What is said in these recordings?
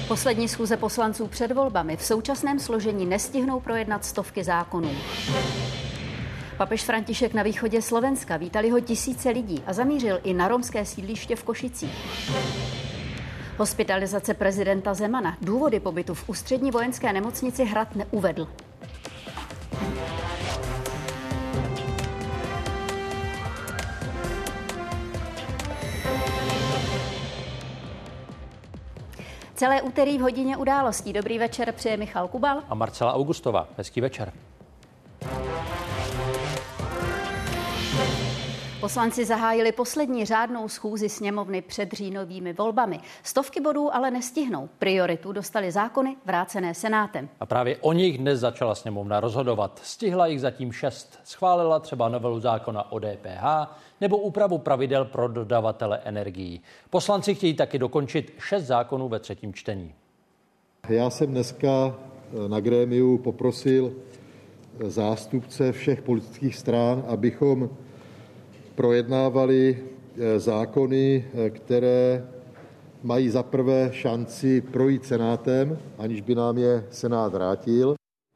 Poslední schůze poslanců před volbami v současném složení nestihnou projednat stovky zákonů. Papež František na východě Slovenska, vítali ho tisíce lidí a zamířil i na romské sídliště v Košicích. Hospitalizace prezidenta Zemana důvody pobytu v ústřední vojenské nemocnici Hrad neuvedl. Celé úterý v hodině událostí. Dobrý večer, přeje Michal Kubal a Marcela Augustová. Hezký večer. Poslanci zahájili poslední řádnou schůzi sněmovny před říjnovými volbami. Stovky bodů ale nestihnou. Prioritu dostali zákony vrácené Senátem. A právě o nich dnes začala sněmovna rozhodovat. Stihla jich zatím 6. Schválila třeba novelu zákona o DPH nebo úpravu pravidel pro dodavatele energií. Poslanci chtějí taky dokončit 6 zákonů ve 3. čtení. Já jsem dneska na grémiu poprosil zástupce všech politických stran, abychom projednávali zákony, které mají za prvé šanci projít Senátem, aniž by nám je Senát vrátil.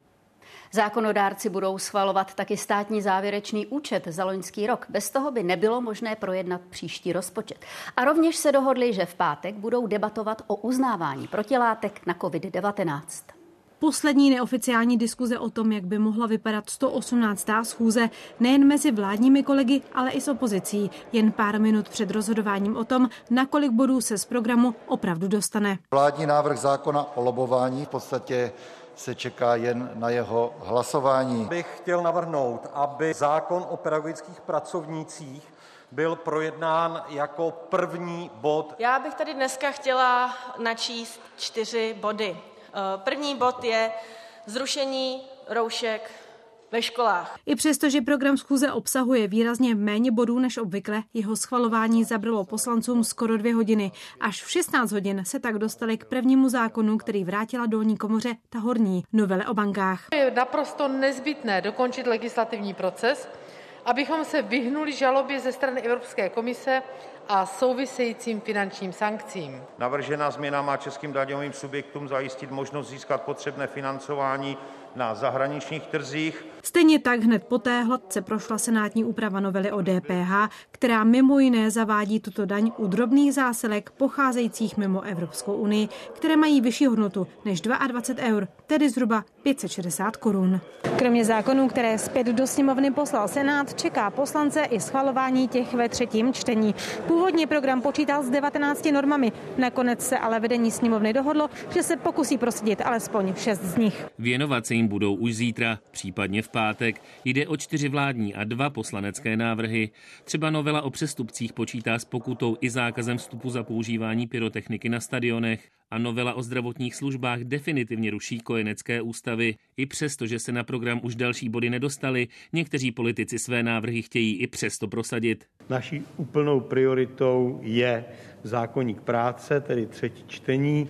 Zákonodárci budou schvalovat taky státní závěrečný účet za loňský rok. Bez toho by nebylo možné projednat příští rozpočet. A rovněž se dohodli, že v pátek budou debatovat o uznávání protilátek na COVID-19. Poslední neoficiální diskuze o tom, jak by mohla vypadat 118. schůze, nejen mezi vládními kolegy, ale i s opozicí. Jen pár minut před rozhodováním o tom, na kolik bodů se z programu opravdu dostane. Vládní návrh zákona o lobování v podstatě se čeká jen na jeho hlasování. Bych chtěl navrhnout, aby zákon o pedagogických pracovnících byl projednán jako první bod. Já bych tady dneska chtěla načíst 4 body. První bod je zrušení roušek ve školách. I přesto, že program schůze obsahuje výrazně méně bodů než obvykle, jeho schvalování zabralo poslancům skoro 2 hodiny. Až v 16 hodin se tak dostali k prvnímu zákonu, který vrátila dolní komoře ta horní, novele o bankách. Je naprosto nezbytné dokončit legislativní proces, abychom se vyhnuli žalobě ze strany Evropské komise a souvisejícím finančním sankcím. Navržená změna má českým daňovým subjektům zajistit možnost získat potřebné financování na zahraničních trzích. Stejně tak hned poté hladce prošla senátní úprava novely o DPH, která mimo jiné zavádí tuto daň u drobných zásilek pocházejících mimo Evropskou unii, které mají vyšší hodnotu než 22 eur, tedy zhruba 560 korun. Kromě zákonů, které zpět do sněmovny poslal Senát, čeká poslance i schvalování těch ve 3. čtení. Původně program počítal s 19 normami. Nakonec se ale vedení sněmovny dohodlo, že se pokusí prosadit alespoň 6 z nich. Věnovat se jim budou už zítra, případně v pátek. Jde o 4 vládní a 2 poslanecké návrhy. Třeba novela o přestupcích počítá s pokutou i zákazem vstupu za používání pyrotechniky na stadionech. A novela o zdravotních službách definitivně ruší kojenecké ústavy. I přesto, že se na program už další body nedostaly, někteří politici své návrhy chtějí i přesto prosadit. Naší úplnou prioritou je zákoník práce, tedy 3. čtení,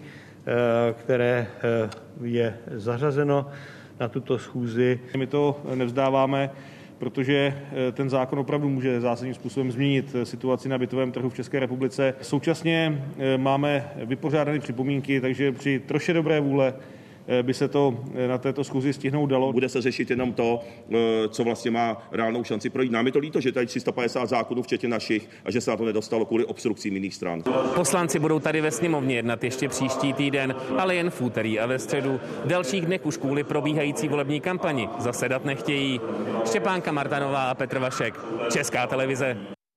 které je zařazeno na tuto schůzi. My to nevzdáváme, protože ten zákon opravdu může zásadním způsobem změnit situaci na bytovém trhu v České republice. Současně máme vypořádané připomínky, takže při troše dobré vůle by se to na této schůzi stihnout dalo. Bude se řešit jenom to, co vlastně má reálnou šanci projít. Nám je to líto, že tady 350 zákonů, včetně našich, a že se na to nedostalo kvůli obstrukcím jiných stran. Poslanci budou tady ve sněmovně jednat ještě příští týden, ale jen v úterý a ve středu. V dalších dnech už kvůli probíhající volební kampani zasedat nechtějí. Štěpánka Martanová a Petr Vašek, Česká televize.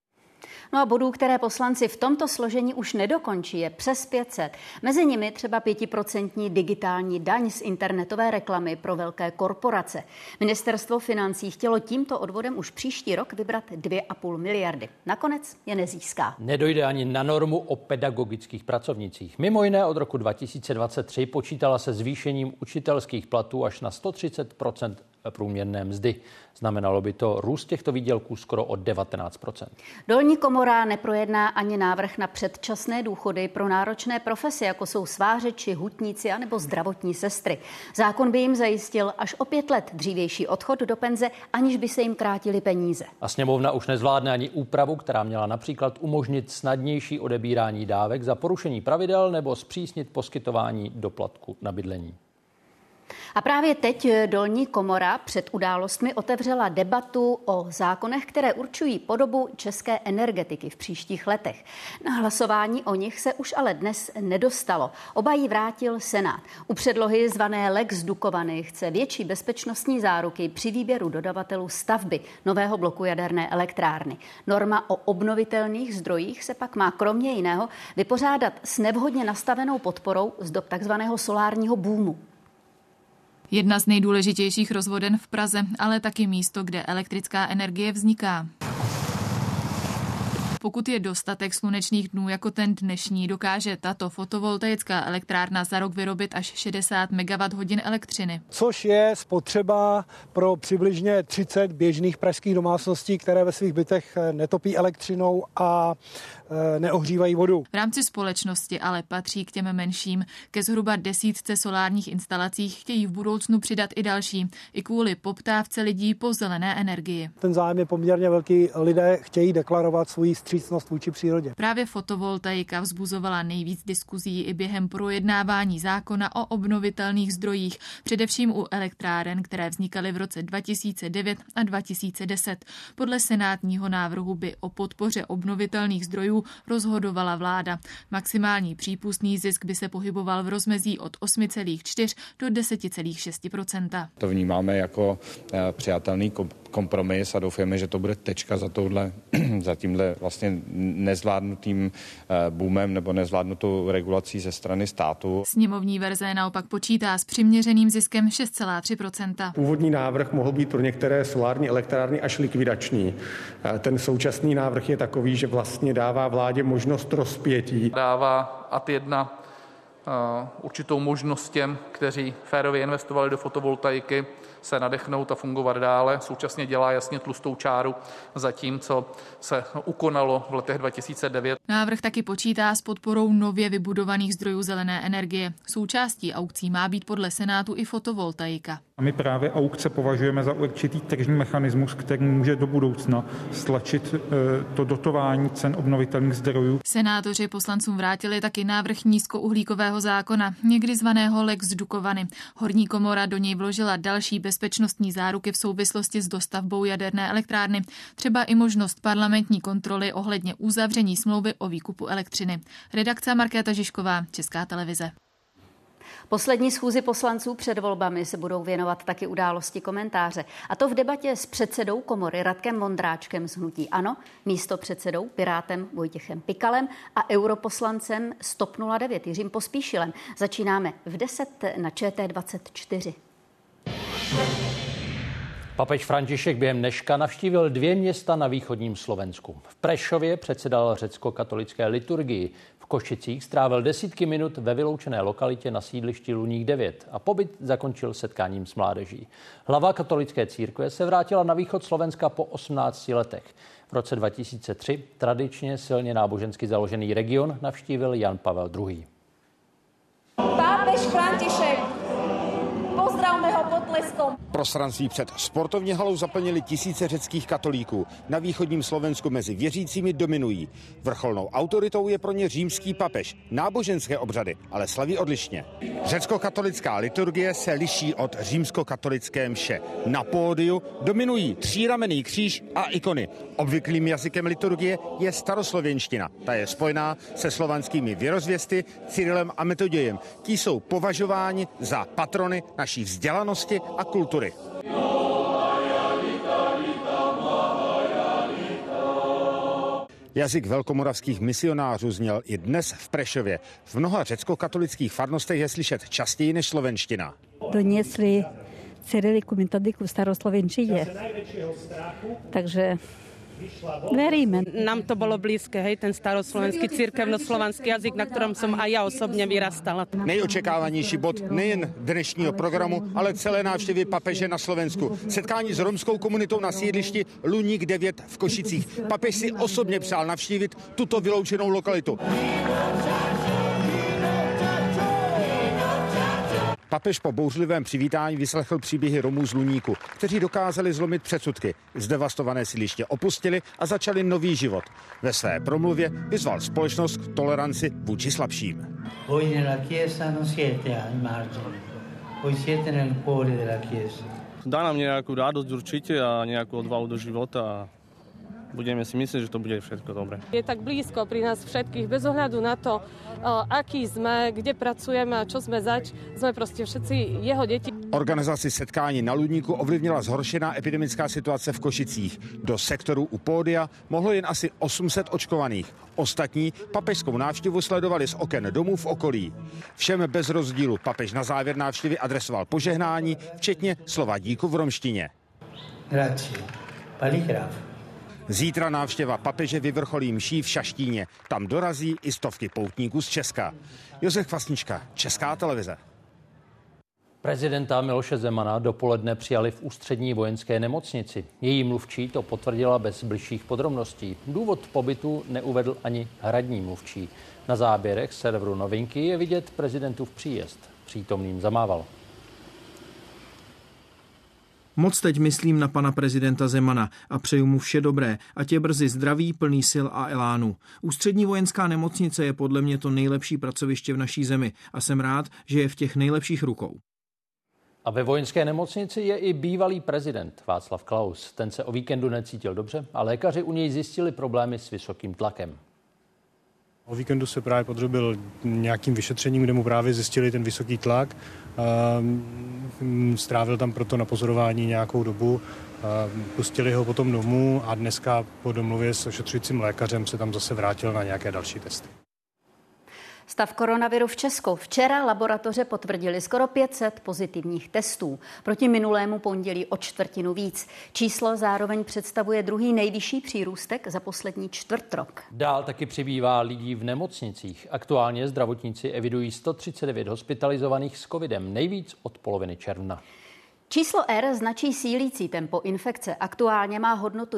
No a bodů, které poslanci v tomto složení už nedokončí, je přes 500. Mezi nimi třeba 5% digitální daň z internetové reklamy pro velké korporace. Ministerstvo financí chtělo tímto odvodem už příští rok vybrat 2,5 miliardy. Nakonec je nezíská. Nedojde ani na normu o pedagogických pracovnicích. Mimo jiné od roku 2023 počítala se zvýšením učitelských platů až na 130% průměrné mzdy. Znamenalo by to růst těchto výdělků skoro o 19%. Dolní komora neprojedná ani návrh na předčasné důchody pro náročné profese, jako jsou svářeči, hutníci a nebo zdravotní sestry. Zákon by jim zajistil až o 5 let dřívější odchod do penze, aniž by se jim krátily peníze. A sněmovna už nezvládne ani úpravu, která měla například umožnit snadnější odebírání dávek za porušení pravidel nebo zpřísnit poskytování doplatku na bydlení. A právě teď dolní komora před událostmi otevřela debatu o zákonech, které určují podobu české energetiky v příštích letech. Na hlasování o nich se už ale dnes nedostalo. Oba ji vrátil Senát. U předlohy zvané Lex Dukovany chce větší bezpečnostní záruky při výběru dodavatelů stavby nového bloku jaderné elektrárny. Norma o obnovitelných zdrojích se pak má kromě jiného vypořádat s nevhodně nastavenou podporou z dob takzvaného solárního boomu. Jedna z nejdůležitějších rozvoden v Praze, ale taky místo, kde elektrická energie vzniká. Pokud je dostatek slunečných dnů jako ten dnešní, dokáže tato fotovoltaická elektrárna za rok vyrobit až 60 MWh elektřiny. Což je spotřeba pro přibližně 30 běžných pražských domácností, které ve svých bytech netopí elektřinou a neohřívají vodu. V rámci společnosti ale patří k těm menším. Ke zhruba 10 solárních instalacích chtějí v budoucnu přidat i další, i kvůli poptávce lidí po zelené energii. Ten zájem je poměrně velký, lidé chtějí deklarovat svou vstřícnost vůči přírodě. Právě fotovoltaika vzbuzovala nejvíc diskuzí i během projednávání zákona o obnovitelných zdrojích, především u elektráren, které vznikaly v roce 2009 a 2010. Podle senátního návrhu by o podpoře obnovitelných zdrojů rozhodovala vláda. Maximální přípustný zisk by se pohyboval v rozmezí od 8,4 do 10,6%. To vnímáme jako přijatelný kompromis a doufáme, že to bude tečka za tímhle vlastně nezvládnutým boomem nebo nezvládnutou regulací ze strany státu. Sněmovní verze naopak počítá s přiměřeným ziskem 6,3%. Původní návrh mohl být pro některé solární elektrárny až likvidační. Ten současný návrh je takový, že vlastně dává vládě možnost rozpětí. Dává ad 1 určitou možnost těm, kteří férově investovali do fotovoltaiky, se nadechnout a fungovat dále. Současně dělá jasně tlustou čáru za tím, co se ukonalo v letech 2009. Návrh taky počítá s podporou nově vybudovaných zdrojů zelené energie. Součástí aukcí má být podle Senátu i fotovoltaika. A my právě aukce považujeme za určitý tržní mechanismus, který může do budoucna stlačit to dotování cen obnovitelných zdrojů. Senátoři poslancům vrátili taky návrh nízkouhlíkového zákona, někdy zvaného Lex Dukovany. Horní komora do něj vložila další bezpečnostní záruky v souvislosti s dostavbou jaderné elektrárny, třeba i možnost parlamentní kontroly ohledně uzavření smlouvy o výkupu elektřiny. Redakce Markéta Žižková, Česká televize. Poslední schůzi poslanců před volbami se budou věnovat taky události komentáře. A to v debatě s předsedou komory Radkem Vondráčkem z hnutí ANO, místopředsedou Pirátem Vojtěchem Pikalem a europoslancem z TOP 09 Jiřím Pospíšilem. Začínáme v 10 na ČT24. Papež František během dneška navštívil 2 města na východním Slovensku. V Prešově předsedal řecko-katolické liturgii. V Košicích strávil desítky minut ve vyloučené lokalitě na sídlišti Luník 9 a pobyt zakončil setkáním s mládeží. Hlava katolické církve se vrátila na východ Slovenska po 18 letech. V roce 2003 tradičně silně nábožensky založený region navštívil Jan Pavel II. Pápež František, pozdravme ho potleskom. Prostranství před sportovní halou zaplnili tisíce řeckých katolíků. Na východním Slovensku mezi věřícími dominují. Vrcholnou autoritou je pro ně římský papež. Náboženské obřady ale slaví odlišně. Řecko-katolická liturgie se liší od římskokatolické mše. Na pódiu dominují tříramenný kříž a ikony. Obvyklým jazykem liturgie je staroslověnština. Ta je spojená se slovanskými věrozvěsty Cyrilem a Metodějem. Ti jsou považováni za patrony naší vzdělanosti a kultury. Jazyk velkomoravských misionářů zněl i dnes v Prešově. V mnoha řecko-katolických farnostech je slyšet častěji než slovenština. Donesli Cyriliku, Metodiku v staroslovenčině. Takže Veríme. Nám to bylo blízké, hej, ten staroslovenský církevnoslovanský jazyk, na kterém jsem a já osobně vyrastala. Nejočekávanější bod nejen dnešního programu, ale celé návštěvy papeže na Slovensku. Setkání s romskou komunitou na sídlišti Luník 9 v Košicích. Papež si osobně přál navštívit tuto vyloučenou lokalitu. Papež po bouřlivém přivítání vyslechl příběhy Romů z Luníku, kteří dokázali zlomit předsudky, zdevastované sídliště opustili a začali nový život. Ve své promluvě vyzval společnost k toleranci vůči slabším. Dá nám nějakou radost určitě a nějakou odvahu do života a budeme si myslieť, že to bude všetko dobré. Je tak blízko pri nás všetkých, bez ohľadu na to, aký sme, kde pracujeme a čo sme zač, sme proste všetci jeho deti. Organizaci setkání na Ludníku ovlivnila zhoršená epidemická situace v Košicích. Do sektoru u pódia mohlo jen asi 800 očkovaných. Ostatní papežskou návštěvu sledovali z oken domů v okolí. Všem bez rozdílu papež na závěr návštěvy adresoval požehnání, včetně slova díku v romštině. Grazie. Paligraf. Zítra návštěva papeže vyvrcholí mší v Šaštíně. Tam dorazí i stovky poutníků z Česka. Josef Kvasnička, Česká televize. Prezidenta Miloše Zemana dopoledne přijali v ústřední vojenské nemocnici. Její mluvčí to potvrdila bez bližších podrobností. Důvod pobytu neuvedl ani hradní mluvčí. Na záběrech serveru Novinky je vidět prezidentův příjezd. Přítomným zamával. Moc teď myslím na pana prezidenta Zemana a přeju mu vše dobré, ať je brzy zdravý, plný sil a elánu. Ústřední vojenská nemocnice je podle mě to nejlepší pracoviště v naší zemi a jsem rád, že je v těch nejlepších rukou. A ve vojenské nemocnici je i bývalý prezident Václav Klaus. Ten se o víkendu necítil dobře a lékaři u něj zjistili problémy s vysokým tlakem. O víkendu se právě podrobil nějakým vyšetřením, kde mu právě zjistili ten vysoký tlak. Strávil tam proto na pozorování nějakou dobu. Pustili ho potom domů a dneska po domluvě s ošetřujícím lékařem se tam zase vrátil na nějaké další testy. Stav koronaviru v Česku. Včera laboratoře potvrdili skoro 500 pozitivních testů. Proti minulému pondělí o čtvrtinu víc. Číslo zároveň představuje druhý nejvyšší přírůstek za poslední čtvrtrok. Dál taky přibývá lidí v nemocnicích. Aktuálně zdravotníci evidují 139 hospitalizovaných s covidem, nejvíc od poloviny června. Číslo R značí sílící tempo infekce. Aktuálně má hodnotu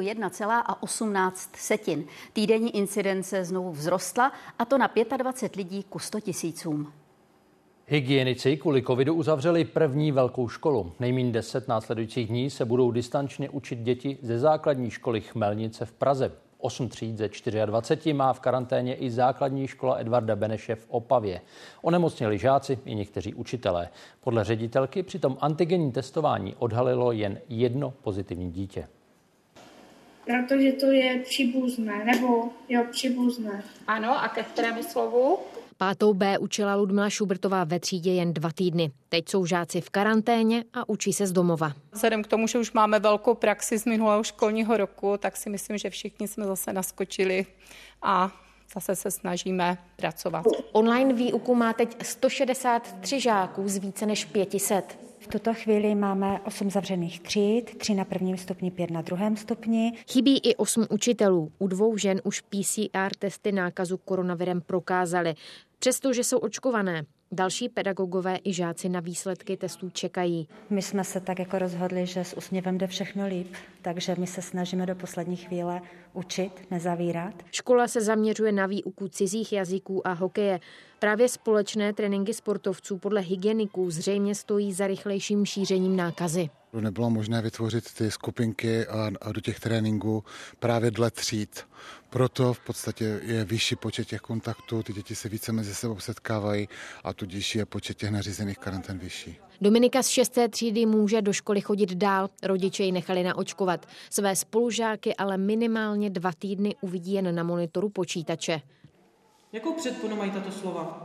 1,18. Týdenní incidence znovu vzrostla, a to na 25 lidí ku 100 000. Hygienici kvůli covidu uzavřeli první velkou školu. Nejméně 10 následujících dní se budou distančně učit děti ze základní školy Chmelnice v Praze. 8 tříd ze 24 má v karanténě i základní škola Edvarda Beneše v Opavě. Onemocněli žáci i někteří učitelé. Podle ředitelky přitom antigenní testování odhalilo jen jedno pozitivní dítě. Protože to je příbuzné, příbuzné. Ano, a ke kterému slovu? 5. B učila Ludmila Šubertová ve třídě jen 2 týdny. Teď jsou žáci v karanténě a učí se z domova. Vzhledem k tomu, že už máme velkou praxi z minulého školního roku, tak si myslím, že všichni jsme zase naskočili a zase se snažíme pracovat. Online výuku má teď 163 žáků z více než 500. V tuto chvíli máme 8 zavřených tříd, 3 na 1. stupni, 5 na 2. stupni. Chybí i 8 učitelů. U 2 žen už PCR testy nákazu koronavirem prokázaly. Přestože jsou očkované, další pedagogové i žáci na výsledky testů čekají. My jsme se tak jako rozhodli, že s úsměvem jde všechno líp, takže my se snažíme do poslední chvíle učit, nezavírat. Škola se zaměřuje na výuku cizích jazyků a hokeje. Právě společné tréninky sportovců podle hygieniků zřejmě stojí za rychlejším šířením nákazy. Nebylo možné vytvořit ty skupinky a do těch tréninků právě dle tříd. Proto v podstatě je vyšší počet těch kontaktů, ty děti se více mezi sebou setkávají a tudíž je počet těch nařízených karantén vyšší. Dominika z 6. třídy může do školy chodit dál, rodiče ji nechali naočkovat. Své spolužáky ale minimálně 2 týdny uvidí jen na monitoru počítače. Jakou předponu mají tato slova?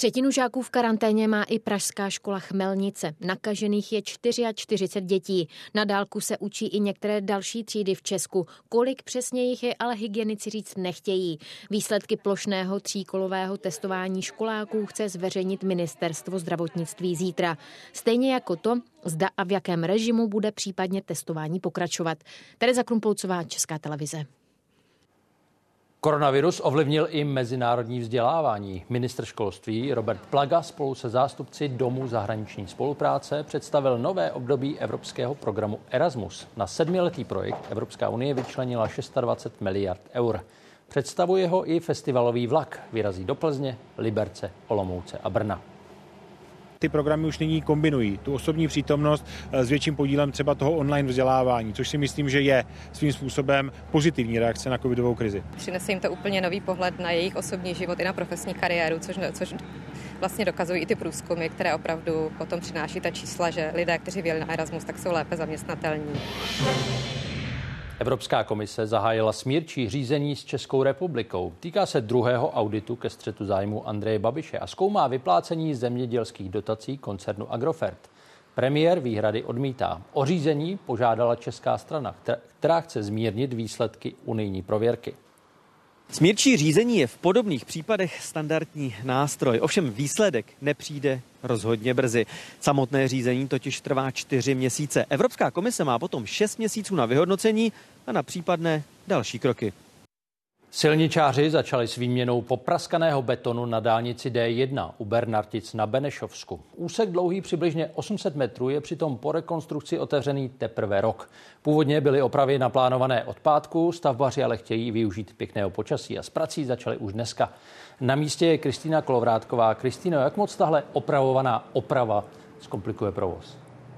Třetinu žáků v karanténě má i pražská škola Chmelnice. Nakažených je 44 dětí. Na dálku se učí i některé další třídy v Česku. Kolik přesně jich je, ale hygienici říct nechtějí. Výsledky plošného tříkolového testování školáků chce zveřejnit Ministerstvo zdravotnictví zítra. Stejně jako to, zda a v jakém režimu bude případně testování pokračovat. Tereza Krumpolcová, Česká televize. Koronavirus ovlivnil i mezinárodní vzdělávání. Ministr školství Robert Plaga spolu se zástupci Domu zahraniční spolupráce představil nové období evropského programu Erasmus. Na 7letý projekt Evropská unie vyčlenila 26 miliard eur. Představuje ho i festivalový vlak. Vyrazí do Plzně, Liberce, Olomouce a Brna. Ty programy už nyní kombinují tu osobní přítomnost s větším podílem třeba toho online vzdělávání, což si myslím, že je svým způsobem pozitivní reakce na covidovou krizi. Přinese jim to úplně nový pohled na jejich osobní život i na profesní kariéru, což vlastně dokazují i ty průzkumy, které opravdu potom přináší ta čísla, že lidé, kteří vyjeli na Erasmus, tak jsou lépe zaměstnatelní. Evropská komise zahájila smírčí řízení s Českou republikou. Týká se druhého auditu ke střetu zájmu Andreje Babiše a zkoumá vyplácení zemědělských dotací koncernu Agrofert. Premiér výhrady odmítá. O řízení požádala česká strana, která chce zmírnit výsledky unijní prověrky. Smírčí řízení je v podobných případech standardní nástroj, ovšem výsledek nepřijde rozhodně brzy. Samotné řízení totiž trvá 4 měsíce. Evropská komise má potom 6 měsíců na vyhodnocení a na případné další kroky. Silničáři začali s výměnou popraskaného betonu na dálnici D1 u Bernartic na Benešovsku. Úsek dlouhý přibližně 800 metrů je přitom po rekonstrukci otevřený teprve rok. Původně byly opravy naplánované od pátku, stavbaři ale chtějí využít pěkného počasí a s prací začali už dneska. Na místě je Kristýna Kolovrátková. Kristýno, jak moc tahle opravovaná oprava zkomplikuje provoz?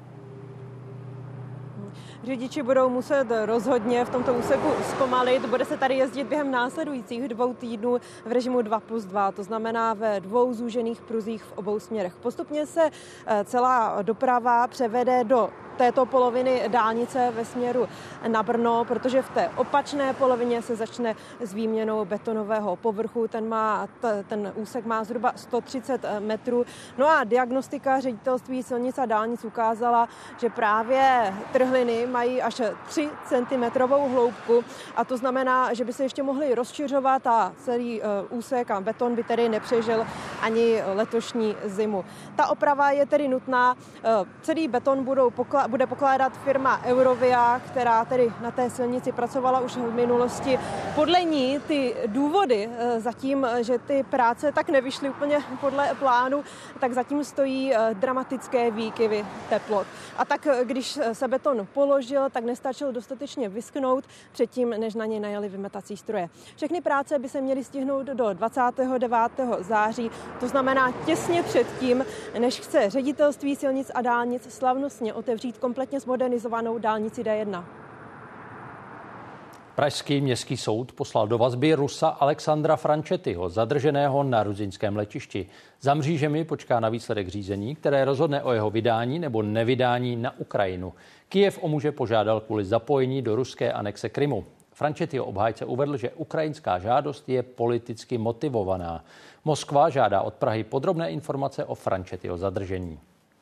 Řidiči budou muset rozhodně v tomto úseku zpomalit. Bude se tady jezdit během následujících 2 týdnů v režimu 2+2, to znamená ve 2 zúžených pruzích v obou směrech. Postupně se celá doprava převede do této poloviny dálnice ve směru na Brno, protože v té opačné polovině se začne s výměnou betonového povrchu. Ten úsek má zhruba 130 metrů. No a diagnostika Ředitelství silnic a dálnic ukázala, že právě trhliny mají až 3 cm hloubku a to znamená, že by se ještě mohly rozšiřovat a celý úsek a beton by tedy nepřežil ani letošní zimu. Ta oprava je tedy nutná. Celý beton bude pokládat firma Eurovia, která tedy na té silnici pracovala už v minulosti. Podle ní ty důvody zatím, že ty práce tak nevyšly úplně podle plánu, tak zatím stojí dramatické výkyvy teplot. A tak když se beton položil, tak nestačil dostatečně vyschnout předtím, než na něj najeli vymetací stroje. Všechny práce by se měly stihnout do 29. září, to znamená těsně předtím, než chce Ředitelství silnic a dálnic slavnostně otevřít kompletně zmodernizovanou dálnici D1. Pražský městský soud poslal do vazby Rusa Alexandra Franchettiho, zadrženého na ruzyňském letišti. Za mřížemi počká na výsledek řízení, které rozhodne o jeho vydání nebo nevydání na Ukrajinu. Kyjev o muže požádal kvůli zapojení do ruské anexe Krymu. Franchettiho obhájce uvedl, že ukrajinská žádost je politicky motivovaná. Moskva žádá od Prahy podrobné informace o Franchettiho zadržení.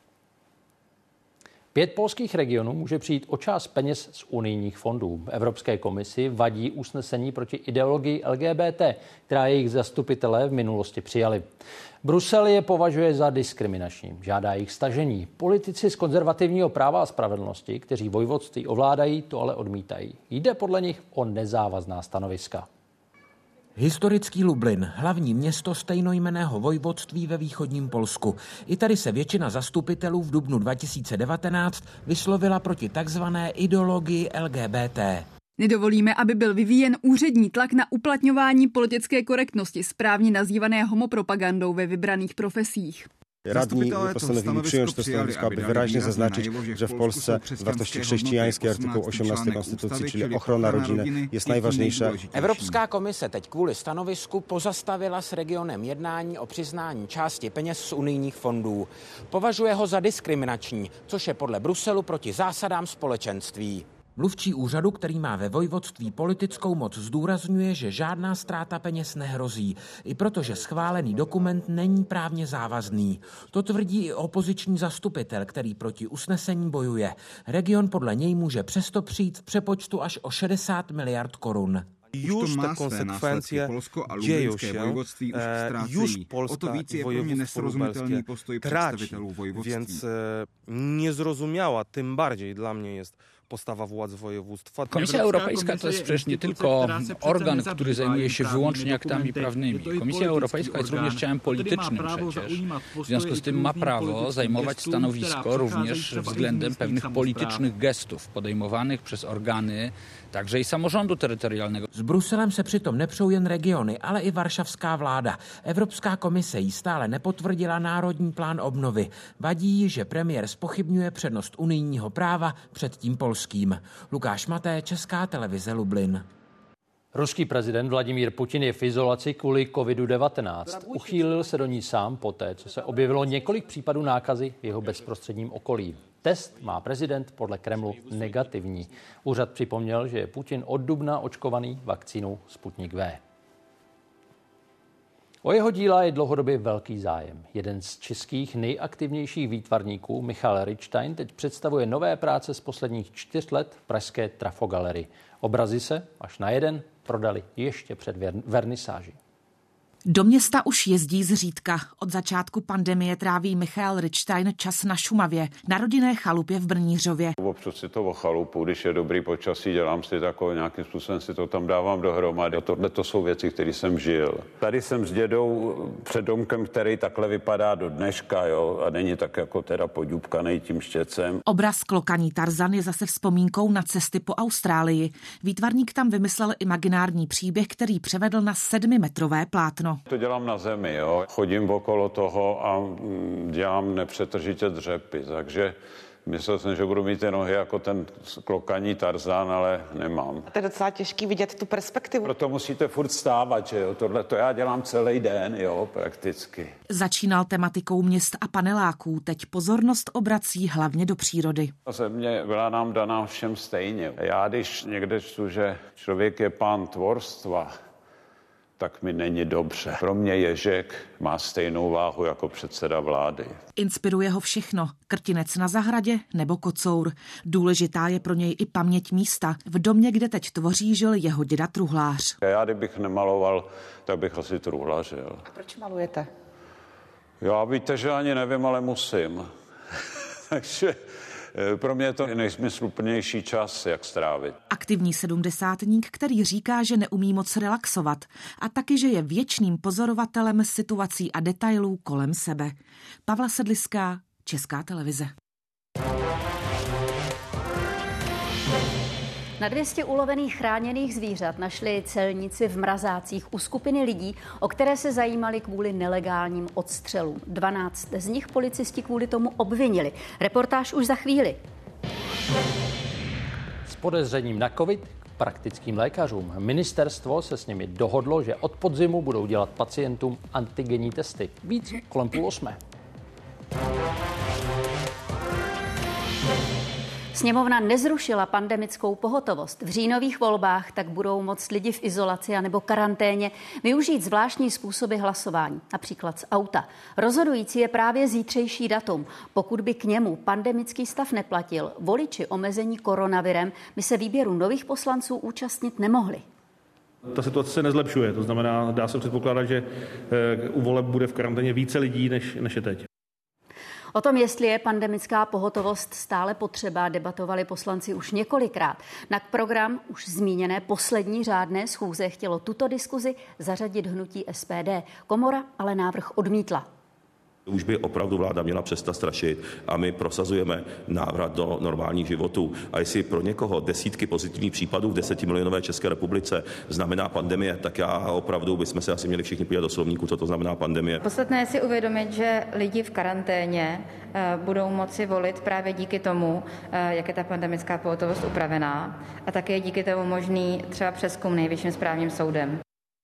5 polských regionů může přijít o část peněz z unijních fondů. Evropské komisi vadí usnesení proti ideologii LGBT, která jejich zastupitelé v minulosti přijali. Brusel je považuje za diskriminační, žádá jejich stažení. Politici z konzervativního práva a spravedlnosti, kteří vojvodství ovládají, to ale odmítají. Jde podle nich o nezávazná stanoviska. Historický Lublin, hlavní město stejnojmenného vojvodství ve východním Polsku. I tady se většina zastupitelů v dubnu 2019 vyslovila proti takzvané ideologii LGBT. Nedovolíme, aby byl vyvíjen úřední tlak na uplatňování politické korektnosti, správně nazývané homopropagandou ve vybraných profesích. Radní postanowili przyjąć to stanowisko, aby wyraźnie zaznaczyć, że w Polsce wartości chrześcijańskie, artykuł 18 Konstytucji, czyli ochrona rodziny, jest najważniejsza. Evropská komise teď kvůli stanovisku pozastavila s regionem jednání o přiznání části peněz z unijních fondů. Považuje ho za diskriminační, což je podle Bruselu proti zásadám společenství. Mluvčí úřadu, který má ve vojvodství politickou moc, zdůrazňuje, že žádná ztráta peněz nehrozí, i protože schválený dokument není právně závazný. To tvrdí i opoziční zastupitel, který proti usnesení bojuje. Region podle něj může přesto přijít v přepočtu až o 60 miliard korun. Už ta konsekvence dějí se, už Polska województwo lubelskie traci, więc niezrozumiała, tym bardziej dla mnie jest postawa władz województwa. Komisja Europejska to jest przecież nie tylko organ, który zajmuje się wyłącznie aktami prawnymi. Komisja Europejska jest również ciałem politycznym przecież. W związku z tym ma prawo zajmować stanowisko również względem pewnych politycznych gestów podejmowanych przez organy, także i samorządu terytorialnego. S Bruselem se přitom nepřou jen regiony, ale i varšavská vláda. Evropská komise jí stále nepotvrdila národní plán obnovy. Vadí jí, že premiér zpochybňuje přednost unijního práva před tím polským. Lukáš Maté, Česká televize Lublin. Ruský prezident Vladimír Putin je v izolaci kvůli COVID-19. Uchýlil se do ní sám poté, co se objevilo několik případů nákazy v jeho bezprostředním okolí. Test má prezident podle Kremlu negativní. Úřad připomněl, že je Putin od dubna očkovaný vakcínou Sputnik V. O jeho díla je dlouhodobě velký zájem. Jeden z českých nejaktivnějších výtvarníků, Michal Richtstein, teď představuje nové práce z posledních 4 let v pražské Trafogalerii. Obrazy se až na jeden prodali ještě před vernisáží. Do města už jezdí zřídka. Od začátku pandemie tráví Michal Richtstein čas na Šumavě, na rodinné chalupě v Brnířově. Občas si to o chalupu, když je dobrý počasí, dělám si takové, nějakým způsobem si to tam dávám dohromady. Tohle to jsou věci, které jsem žil. Tady jsem s dědou před domkem, který takhle vypadá do dneška, jo, a není tak jako teda podňupkanej tím štěcem. Obraz Klokaní Tarzan je zase vzpomínkou na cesty po Austrálii. Výtvarník tam vymyslel imaginární příběh, který převedl na 7metrové plátno. To dělám na zemi, jo. Chodím okolo toho a dělám nepřetržitě dřepy, takže myslel jsem, že budu mít ty nohy jako ten Klokaní Tarzan, ale nemám. To je docela těžký vidět tu perspektivu. Proto musíte furt stávat, že jo. Tohle to já dělám celý den, jo, prakticky. Začínal tematikou měst a paneláků, teď pozornost obrací hlavně do přírody. Země byla nám daná všem stejně. Já když někde čtu, že člověk je pán tvorstva, tak mi není dobře. Pro mě Ježek má stejnou váhu jako předseda vlády. Inspiruje ho všechno. Krtinec na zahradě nebo kocour. Důležitá je pro něj i paměť místa. V domě, kde teď tvoří, žil jeho děda truhlář. Já kdybych nemaloval, tak bych asi truhlařil. A proč malujete? Já víte, že ani nevím, ale musím. Takže pro mě je to nejsmysluplnější čas, jak strávit. Aktivní sedmdesátník, který říká, že neumí moc relaxovat a taky, že je věčným pozorovatelem situací a detailů kolem sebe. Pavla Sedliská, Česká televize. Na 200 ulovených chráněných zvířat našli celníci v mrazácích u skupiny lidí, o které se zajímali kvůli nelegálním odstřelům. 12 z nich policisti kvůli tomu obvinili. Reportáž už za chvíli. S podezřením na covid k praktickým lékařům. Ministerstvo se s nimi dohodlo, že od podzimu budou dělat pacientům antigenní testy. Víc kolem 7:30. Sněmovna nezrušila pandemickou pohotovost. V říjnových volbách tak budou moct lidi v izolaci anebo karanténě využít zvláštní způsoby hlasování, například z auta. Rozhodující je právě zítřejší datum. Pokud by k němu pandemický stav neplatil, voliči omezení koronavirem by se výběru nových poslanců účastnit nemohli. Ta situace se nezlepšuje, to znamená, dá se předpokládat, že u voleb bude v karanténě více lidí, než je teď. O tom, jestli je pandemická pohotovost stále potřeba, debatovali poslanci už několikrát. Na program už zmíněné poslední řádné schůze chtělo tuto diskuzi zařadit hnutí SPD. Komora ale návrh odmítla. Už by opravdu vláda měla přestat strašit a my prosazujeme návrat do normálních životů. A jestli pro někoho desítky pozitivních případů v 10milionové České republice znamená pandemie, tak já opravdu bychom se asi měli všichni podívat do slovníku, co to znamená pandemie. Podstatné je si uvědomit, že lidi v karanténě budou moci volit právě díky tomu, jak je ta pandemická pohotovost upravená, a také díky tomu možný třeba přezkum Nejvyšším správním soudem.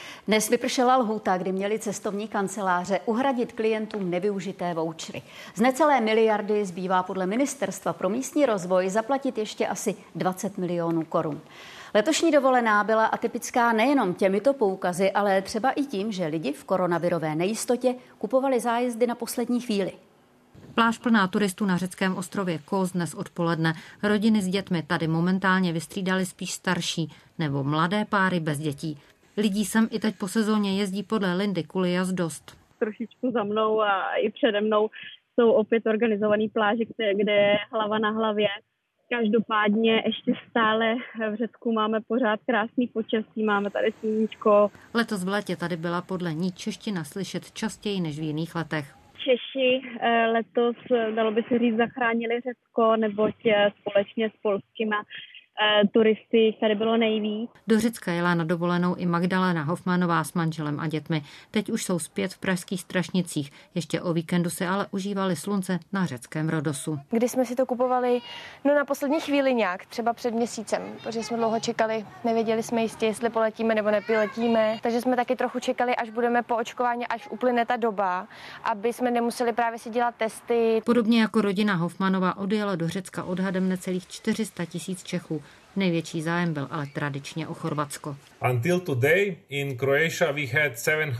Dnes vypršela lhůta, kdy měly cestovní kanceláře uhradit klientům nevyužité vouchery. Z necelé miliardy zbývá podle Ministerstva pro místní rozvoj zaplatit ještě asi 20 milionů korun. Letošní dovolená byla atypická nejenom těmito poukazy, ale třeba i tím, že lidi v koronavirové nejistotě kupovali zájezdy na poslední chvíli. Pláž plná turistů na řeckém ostrově Kos dnes odpoledne. Rodiny s dětmi tady momentálně vystřídali spíš starší nebo mladé páry bez dětí. Lidí sem i teď po sezóně jezdí podle Lindy Kulias dost. Trošičku za mnou a i přede mnou jsou opět organizované pláže, kde je hlava na hlavě. Každopádně ještě stále v Řecku máme pořád krásný počasí, máme tady sluníčko. Letos v létě tady byla podle ní čeština slyšet častěji než v jiných letech. Češi letos, dalo by se říct, zachránili Řecko, neboť společně s polskými turisty tady bylo nejvíc. Do Řecka jela na dovolenou i Magdalena Hofmanová s manželem a dětmi. Teď už jsou zpět v pražských Strašnicích. Ještě o víkendu se ale užívali slunce na řeckém Rodosu. Když jsme si to kupovali na poslední chvíli nějak, třeba před měsícem, protože jsme dlouho čekali, nevěděli jsme jistě, jestli poletíme nebo nepoletíme, takže jsme taky trochu čekali, až budeme po očkování, až uplyne ta doba, aby jsme nemuseli právě si dělat testy. Podobně jako rodina Hofmanova odjela do Řecka odhadem necelých 400 000 Čechů. Největší zájem byl ale tradičně o Chorvatsko. Until today in Croatia we had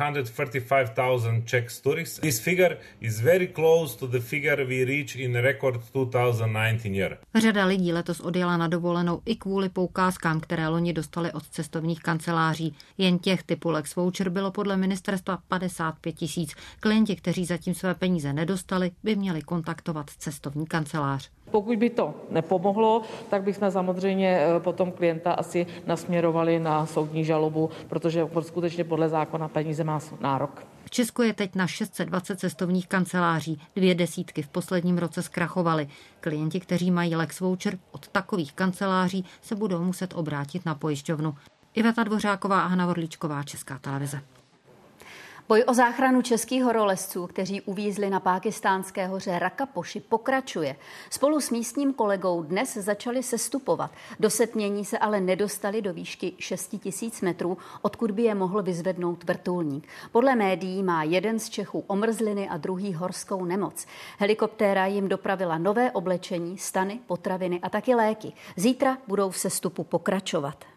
735,000 Czech tourists. This figure is very close to the figure we reached in record 2019 year. Řada lidí letos odjela na dovolenou i kvůli poukázkám, které loni dostali od cestovních kanceláří. Jen těch typu Lex Voucher bylo podle ministerstva 55 000. Klienti, kteří zatím své peníze nedostali, by měli kontaktovat cestovní kancelář. Pokud by to nepomohlo, tak bychom samozřejmě potom klienta asi nasměrovali na soudní žalobu, protože skutečně podle zákona peníze má nárok. V Česku je teď na 620 cestovních kanceláří, 200 v posledním roce zkrachovaly. Klienti, kteří mají Lex Voucher od takových kanceláří, se budou muset obrátit na pojišťovnu. Iveta Dvořáková a Hana Vorlíčková, Česká televize. Boj o záchranu českých horolezců, kteří uvízli na pákistánské hoře Rakapoši, pokračuje. Spolu s místním kolegou dnes začali sestupovat. Do setmění se ale nedostali do výšky 6 000 metrů, odkud by je mohl vyzvednout vrtulník. Podle médií má jeden z Čechů omrzliny a druhý horskou nemoc. Helikoptéra jim dopravila nové oblečení, stany, potraviny a taky léky. Zítra budou v sestupu pokračovat.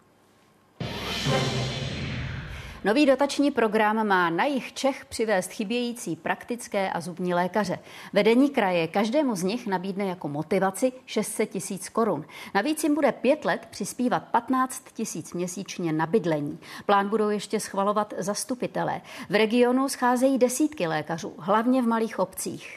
Nový dotační program má na jih Čech přivést chybějící praktické a zubní lékaře. Vedení kraje každému z nich nabídne jako motivaci 600 000 korun. Navíc jim bude 5 let přispívat 15 000 měsíčně na bydlení. Plán budou ještě schvalovat zastupitelé. V regionu scházejí desítky lékařů, hlavně v malých obcích.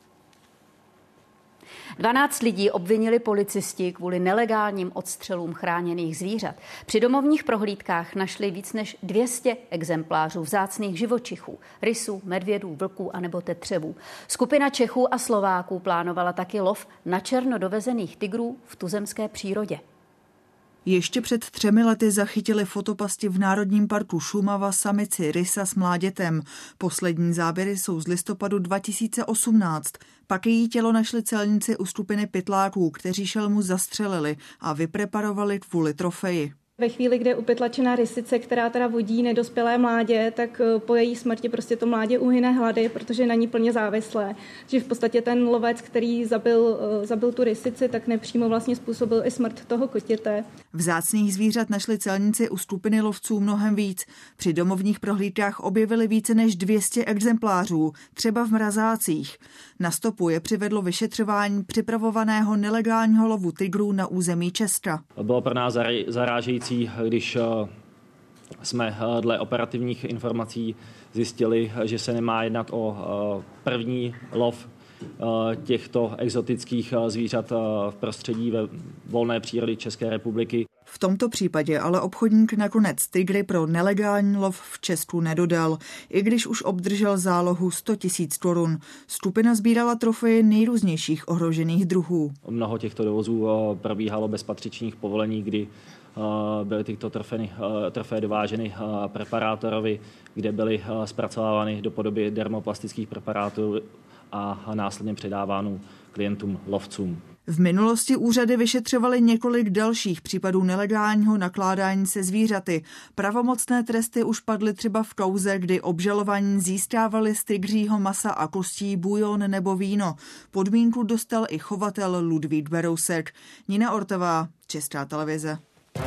12 lidí obvinili policisti kvůli nelegálním odstřelům chráněných zvířat. Při domovních prohlídkách našli víc než 200 exemplářů vzácných živočichů, rysů, medvědů, vlků anebo tetřevů. Skupina Čechů a Slováků plánovala taky lov na černo dovezených tigrů v tuzemské přírodě. Ještě před 3 lety zachytili fotopasti v Národním parku Šumava samici rysa s mládětem. Poslední záběry jsou z listopadu 2018. Pak její tělo našli celníci u skupiny pytláků, kteří šelmu zastřelili a vypreparovali kvůli trofeji. Ve chvíli, kdy je upytlačená rysice, která teda vodí nedospělé mládě, tak po její smrti prostě to mládě uhyne hlady, protože je na ní plně závislé. Že v podstatě ten lovec, který zabil tu rysici, tak nepřímo vlastně způsobil i smrt toho kotěte. Vzácných zvířat našli celníci u skupiny lovců mnohem víc. Při domovních prohlídkách objevili více než 200 exemplářů, třeba v mrazácích. Na stopu je přivedlo vyšetřování připravovaného nelegálního lovu tigrů na území Česka. Bylo pro nás zarážející, když jsme dle operativních informací zjistili, že se nemá jednat o první lov těchto exotických zvířat v prostředí ve volné přírody České republiky. V tomto případě ale obchodník nakonec tygry pro nelegální lov v Česku nedodal, i když už obdržel zálohu 100 000 korun. Skupina sbírala trofeje nejrůznějších ohrožených druhů. Mnoho těchto dovozů probíhalo bez patřičných povolení, kdy byly tyto trofeje dováženy preparátorovi, kde byly zpracovávány do podoby dermoplastických preparátů a následně předávány klientům lovcům. V minulosti úřady vyšetřovaly několik dalších případů nelegálního nakládání se zvířaty. Pravomocné tresty už padly třeba v kauze, kdy obžalovaní získávali z tygřího masa a kostí bujon nebo víno. Podmínku dostal i chovatel Ludvík Berousek. Nina Ortová, Česká televize.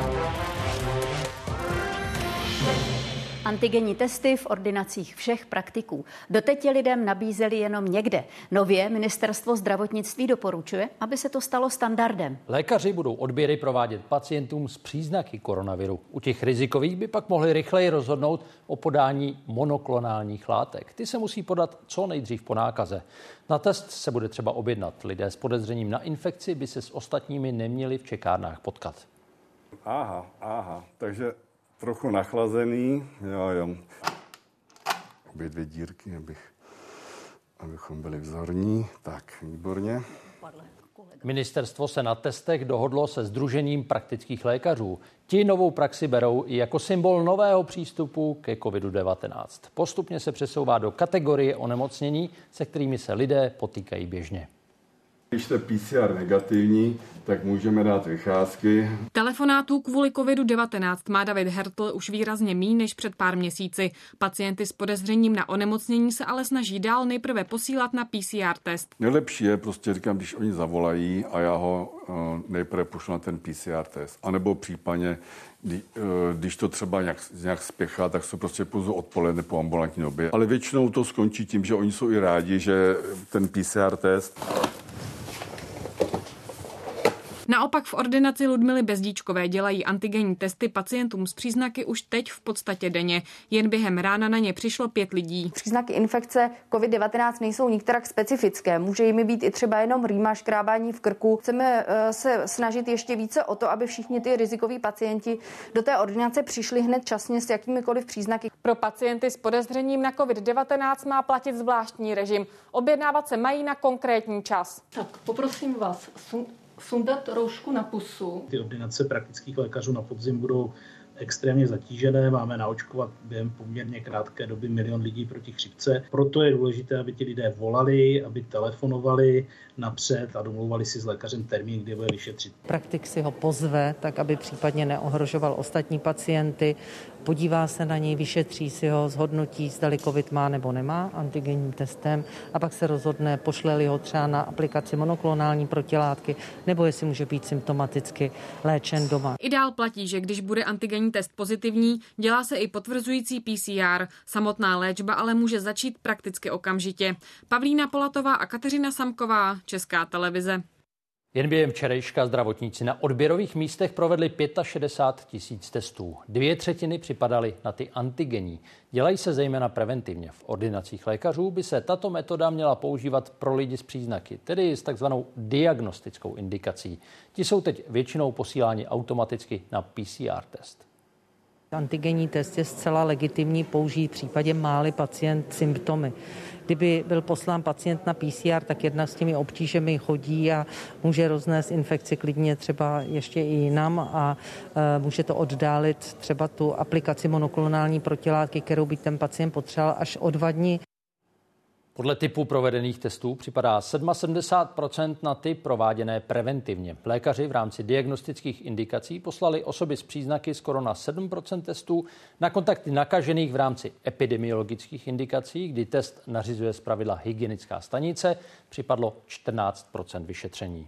Antigenní testy v ordinacích všech praktiků. Doteď je lidem nabízeli jenom někde. Nově Ministerstvo zdravotnictví doporučuje, aby se to stalo standardem. Lékaři budou odběry provádět pacientům s příznaky koronaviru. U těch rizikových by pak mohli rychleji rozhodnout o podání monoklonálních látek. Ty se musí podat co nejdřív po nákaze. Na test se bude třeba objednat. Lidé s podezřením na infekci by se s ostatními neměli v čekárnách potkat. Aha, takže trochu nachlazený, jo. Obě dvě dírky, abychom byli vzorní. Tak, výborně. Ministerstvo se na testech dohodlo se Sdružením praktických lékařů. Ti novou praxi berou i jako symbol nového přístupu ke COVID-19. Postupně se přesouvá do kategorie onemocnění, se kterými se lidé potýkají běžně. Když jste PCR negativní, tak můžeme dát vycházky. Telefonátů kvůli COVID-19 má David Hertl už výrazně míň než před pár měsíci. Pacienty s podezřením na onemocnění se ale snaží dál nejprve posílat na PCR test. Nejlepší je prostě, říkám, když oni zavolají a já ho nejprve pošlu na ten PCR test. A nebo případně, když to třeba nějak spěchá, tak se prostě pouze odpoledne po ambulantní době. Ale většinou to skončí tím, že oni jsou i rádi, že ten PCR test. Naopak v ordinaci Ludmily Bezdíčkové dělají antigenní testy pacientům s příznaky už teď v podstatě denně. Jen během rána na ně přišlo 5 lidí. Příznaky infekce COVID-19 nejsou nikterak specifické. Může jimi být i třeba jenom rýma, škrábání v krku. Chceme se snažit ještě více o to, aby všichni ty rizikoví pacienti do té ordinace přišli hned časně s jakýmikoliv příznaky. Pro pacienty s podezřením na COVID-19 má platit zvláštní režim. Objednávat se mají na konkrétní čas. Tak poprosím vás sundat roušku na pusu. Ty ordinace praktických lékařů na podzim budou extrémně zatížené. Máme naočkovat během poměrně krátké doby 1 milion lidí proti chřipce. Proto je důležité, aby ti lidé volali, aby telefonovali napřed a domlouvali si s lékařem termín, kdy bude vyšetřit. Praktik si ho pozve, tak aby případně neohrožoval ostatní pacienty, podívá se na něj, vyšetří si ho, zhodnotí, zdali COVID má nebo nemá antigenním testem a pak se rozhodne, pošle-li ho třeba na aplikaci monoklonální protilátky, nebo jestli může být symptomaticky léčen doma. Ideál platí, že když bude antigenní test pozitivní, dělá se i potvrzující PCR. Samotná léčba ale může začít prakticky okamžitě. Pavlína Polatová a Kateřina Samková, Česká televize. Jen během včerejška zdravotníci na odběrových místech provedli 65 000 testů. 2/3 připadaly na ty antigenní. Dělají se zejména preventivně. V ordinacích lékařů by se tato metoda měla používat pro lidi s příznaky, tedy s takzvanou diagnostickou indikací. Ti jsou teď většinou posíláni automaticky na PCR test. Antigenní test je zcela legitimní použít v případě má-li pacient symptomy. Kdyby byl poslán pacient na PCR, tak jedna s těmi obtížemi chodí a může roznést infekci klidně třeba ještě i jinam a může to oddálit třeba tu aplikaci monoklonální protilátky, kterou by ten pacient potřeboval až o 2 dny. Podle typu provedených testů připadá 77% na ty prováděné preventivně. Lékaři v rámci diagnostických indikací poslali osoby s příznaky skoro na 7% testů, na kontakty nakažených v rámci epidemiologických indikací, kdy test nařizuje zpravidla hygienická stanice, připadlo 14% vyšetření.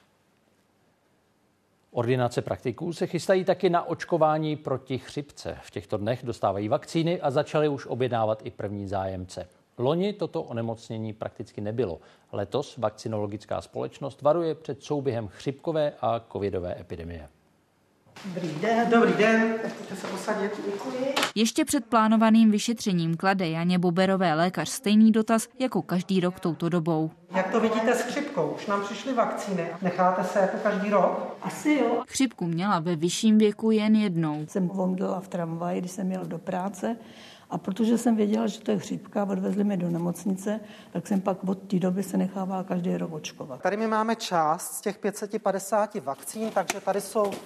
Ordinace praktiků se chystají taky na očkování proti chřipce. V těchto dnech dostávají vakcíny a začali už objednávat i první zájemce. Loni toto onemocnění prakticky nebylo. Letos vakcinologická společnost varuje před souběhem chřipkové a covidové epidemie. Dobrý den, můžete se posadit. Děkuji. Ještě před plánovaným vyšetřením klade Janě Boberové lékař stejný dotaz jako každý rok touto dobou. Jak to vidíte s chřipkou? Už nám přišly vakcíny. Necháte se jako každý rok? Asi jo. Chřipku měla ve vyšším věku jen jednou. Jsem omdlela v tramvaji, když jsem jela do práce. A protože jsem věděla, že to je chřipka, odvezli mě do nemocnice, tak jsem pak od té doby se nechávala každý rok očkovat. Tady my máme část z těch 550 vakcín, takže tady jsou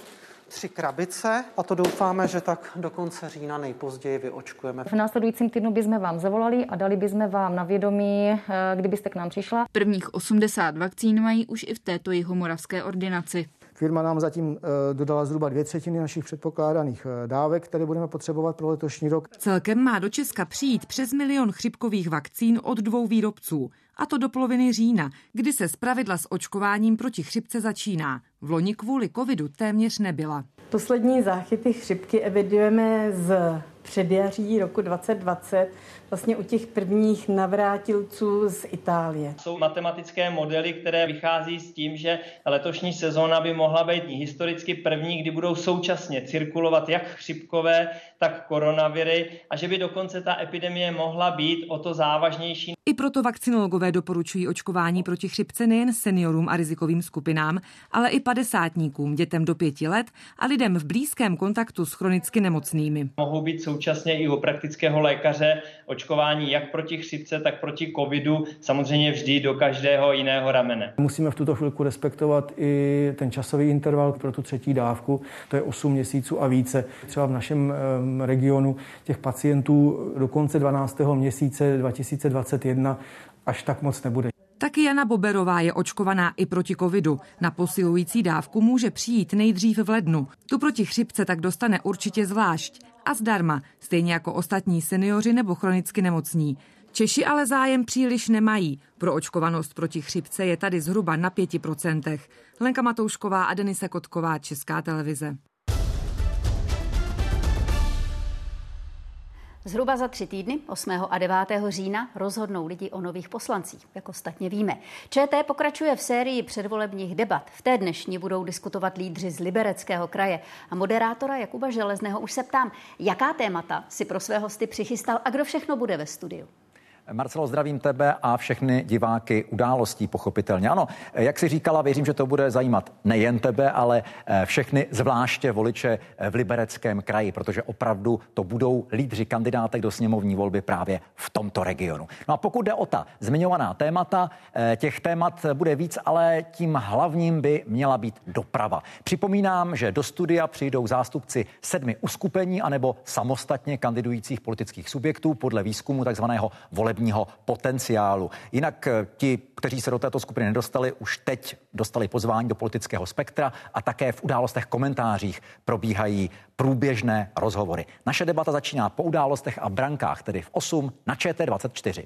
3 krabice a to doufáme, že tak do konce října nejpozději vyočkujeme. V následujícím týdnu bychom vám zavolali a dali bychom vám na vědomí, kdybyste k nám přišla. Prvních 80 vakcín mají už i v této jihomoravské ordinaci. Firma nám zatím dodala zhruba 2/3 našich předpokládaných dávek, které budeme potřebovat pro letošní rok. Celkem má do Česka přijít přes 1 milion chřipkových vakcín od 2 výrobců. A to do poloviny října, kdy se zpravidla s očkováním proti chřipce začíná. Vloni kvůli covidu téměř nebyla. Poslední záchyty chřipky evidujeme z předjaří roku 2020, vlastně u těch prvních navrátilců z Itálie. Jsou matematické modely, které vychází s tím, že letošní sezóna by mohla být historicky první, kdy budou současně cirkulovat jak chřipkové, tak koronaviry a že by dokonce ta epidemie mohla být o to závažnější. I proto vakcinologové doporučují očkování proti chřipce nejen seniorům a rizikovým skupinám, ale i 50-tníkům, dětem do 5 let a lidem v blízkém kontaktu s chronicky nemocnými. Mohou být současně i u praktického lékaře očkování jak proti chřipce, tak proti covidu, samozřejmě vždy do každého jiného ramene. Musíme v tuto chvilku respektovat i ten časový interval pro tu 3. dávku, to je 8 měsíců a více. Třeba v našem regionu těch pacientů do konce 12. měsíce 2021 až tak moc nebude. Taky Jana Boberová je očkovaná i proti covidu. Na posilující dávku může přijít nejdřív v lednu. Tu proti chřipce tak dostane určitě zvlášť. A zdarma, stejně jako ostatní seniori nebo chronicky nemocní. Češi ale zájem příliš nemají. Pro očkovanost proti chřipce je tady zhruba na 5%. Lenka Matoušková a Denise Kotková, Česká televize. Zhruba za 3 týdny, 8. a 9. října, rozhodnou lidi o nových poslancích, jak ostatně víme. ČT pokračuje v sérii předvolebních debat. V té dnešní budou diskutovat lídři z Libereckého kraje. A moderátora Jakuba Železného už se ptám, jaká témata si pro své hosty přichystal a kdo všechno bude ve studiu. Marcelo, zdravím tebe a všechny diváky Událostí, pochopitelně. Ano, jak jsi říkala, věřím, že to bude zajímat nejen tebe, ale všechny zvláště voliče v Libereckém kraji, protože opravdu to budou lídři kandidátek do sněmovní volby právě v tomto regionu. No a pokud jde o ta zmiňovaná témata, těch témat bude víc, ale tím hlavním by měla být doprava. Připomínám, že do studia přijdou zástupci 7 uskupení anebo samostatně kandidujících politických subjektů podle výzkumu takzvaného volebního potenciálu. Jinak ti, kteří se do této skupiny nedostali, už teď dostali pozvání do politického spektra a také v Událostech komentářích probíhají průběžné rozhovory. Naše debata začíná po Událostech a brankách, tedy v 8 na ČT24.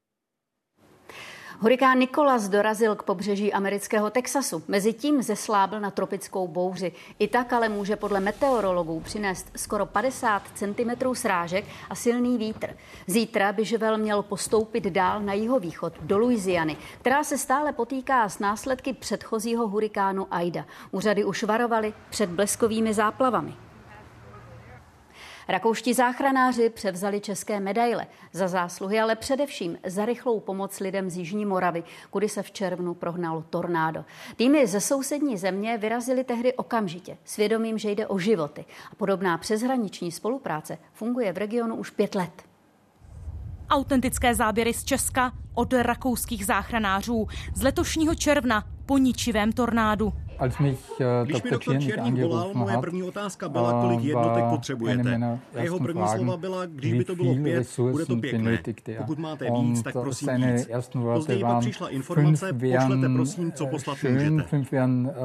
Hurikán Nicholas dorazil k pobřeží amerického Texasu. Mezitím zeslábl na tropickou bouři. I tak ale může podle meteorologů přinést skoro 50 cm srážek a silný vítr. Zítra by živel měl postoupit dál na jihovýchod do Louisiany, která se stále potýká s následky předchozího hurikánu Aida. Úřady už varovaly před bleskovými záplavami. Rakouští záchranáři převzali české medaile za zásluhy, ale především za rychlou pomoc lidem z Jižní Moravy, kudy se v červnu prohnalo tornádo. Týmy ze sousední země vyrazily tehdy okamžitě, svědomím, že jde o životy. A podobná přeshraniční spolupráce funguje v regionu už 5 let. Autentické záběry z Česka od rakouských záchranářů z letošního června po ničivém tornádu. Když mi doktor Černík volal, moje první otázka byla, kolik jednotek potřebujete. A jeho první slova byla, když by to bylo 5, bude to pěkné. Pokud máte víc, tak prosím víc. Později pak přišla informace, pošlete prosím, co poslat můžete.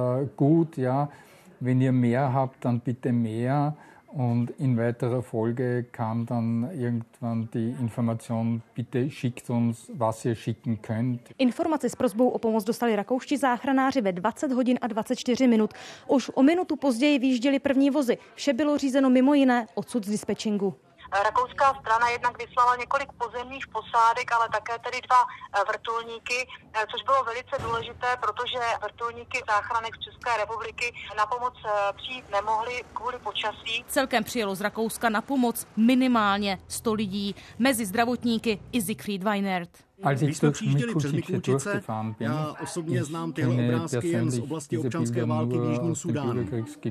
Wenn ihr mehr habt, dann bitte mehr. Und in weiterer Folge kam dann irgendwann die Information, bitte schickt uns, was ihr schicken könnt. Informaci s prosbou o pomoc dostali rakouští záchranáři ve 20 hodin a 24 minut. Už o minutu později vyjížděly první vozy. Vše bylo řízeno mimo jiné odsud z dispečingu. Rakouská strana jednak vyslala několik pozemních posádek, ale také tedy 2 vrtulníky, což bylo velice důležité, protože vrtulníky záchranek z České republiky na pomoc přijít nemohly kvůli počasí. Celkem přijelo z Rakouska na pomoc minimálně 100 lidí, mezi zdravotníky i Siegfried Weinert. Když jsme přijížděli přes Mikulčice, já osobně znám tyhle obrázky jen z oblasti občanské války v Jižním Súdánu.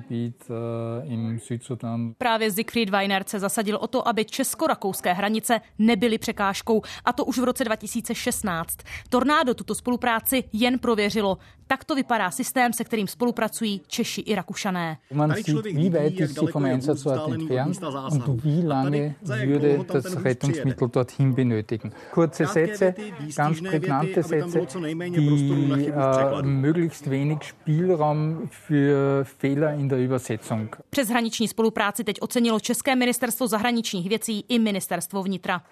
Právě Siegfried Weinert se zasadil o to, aby česko-rakouské hranice nebyly překážkou, a to už v roce 2016. Tornádo tuto spolupráci jen prověřilo. Tak to vypadá systém, se kterým spolupracují Češi i Rakušané. Tady člověk vidí, jak daleko je vzdálený od místa zásahu. A tady za jak dlouho tam ten vůz přijede. Kurze Sätze, ganz prägnante Sätze, die möglichst wenig Spielraum für Fehler in der Übersetzung. Přeshraniční spolupráci teď ocenilo České ministerstvo zahraničních věcí i ministerstvo vnitra.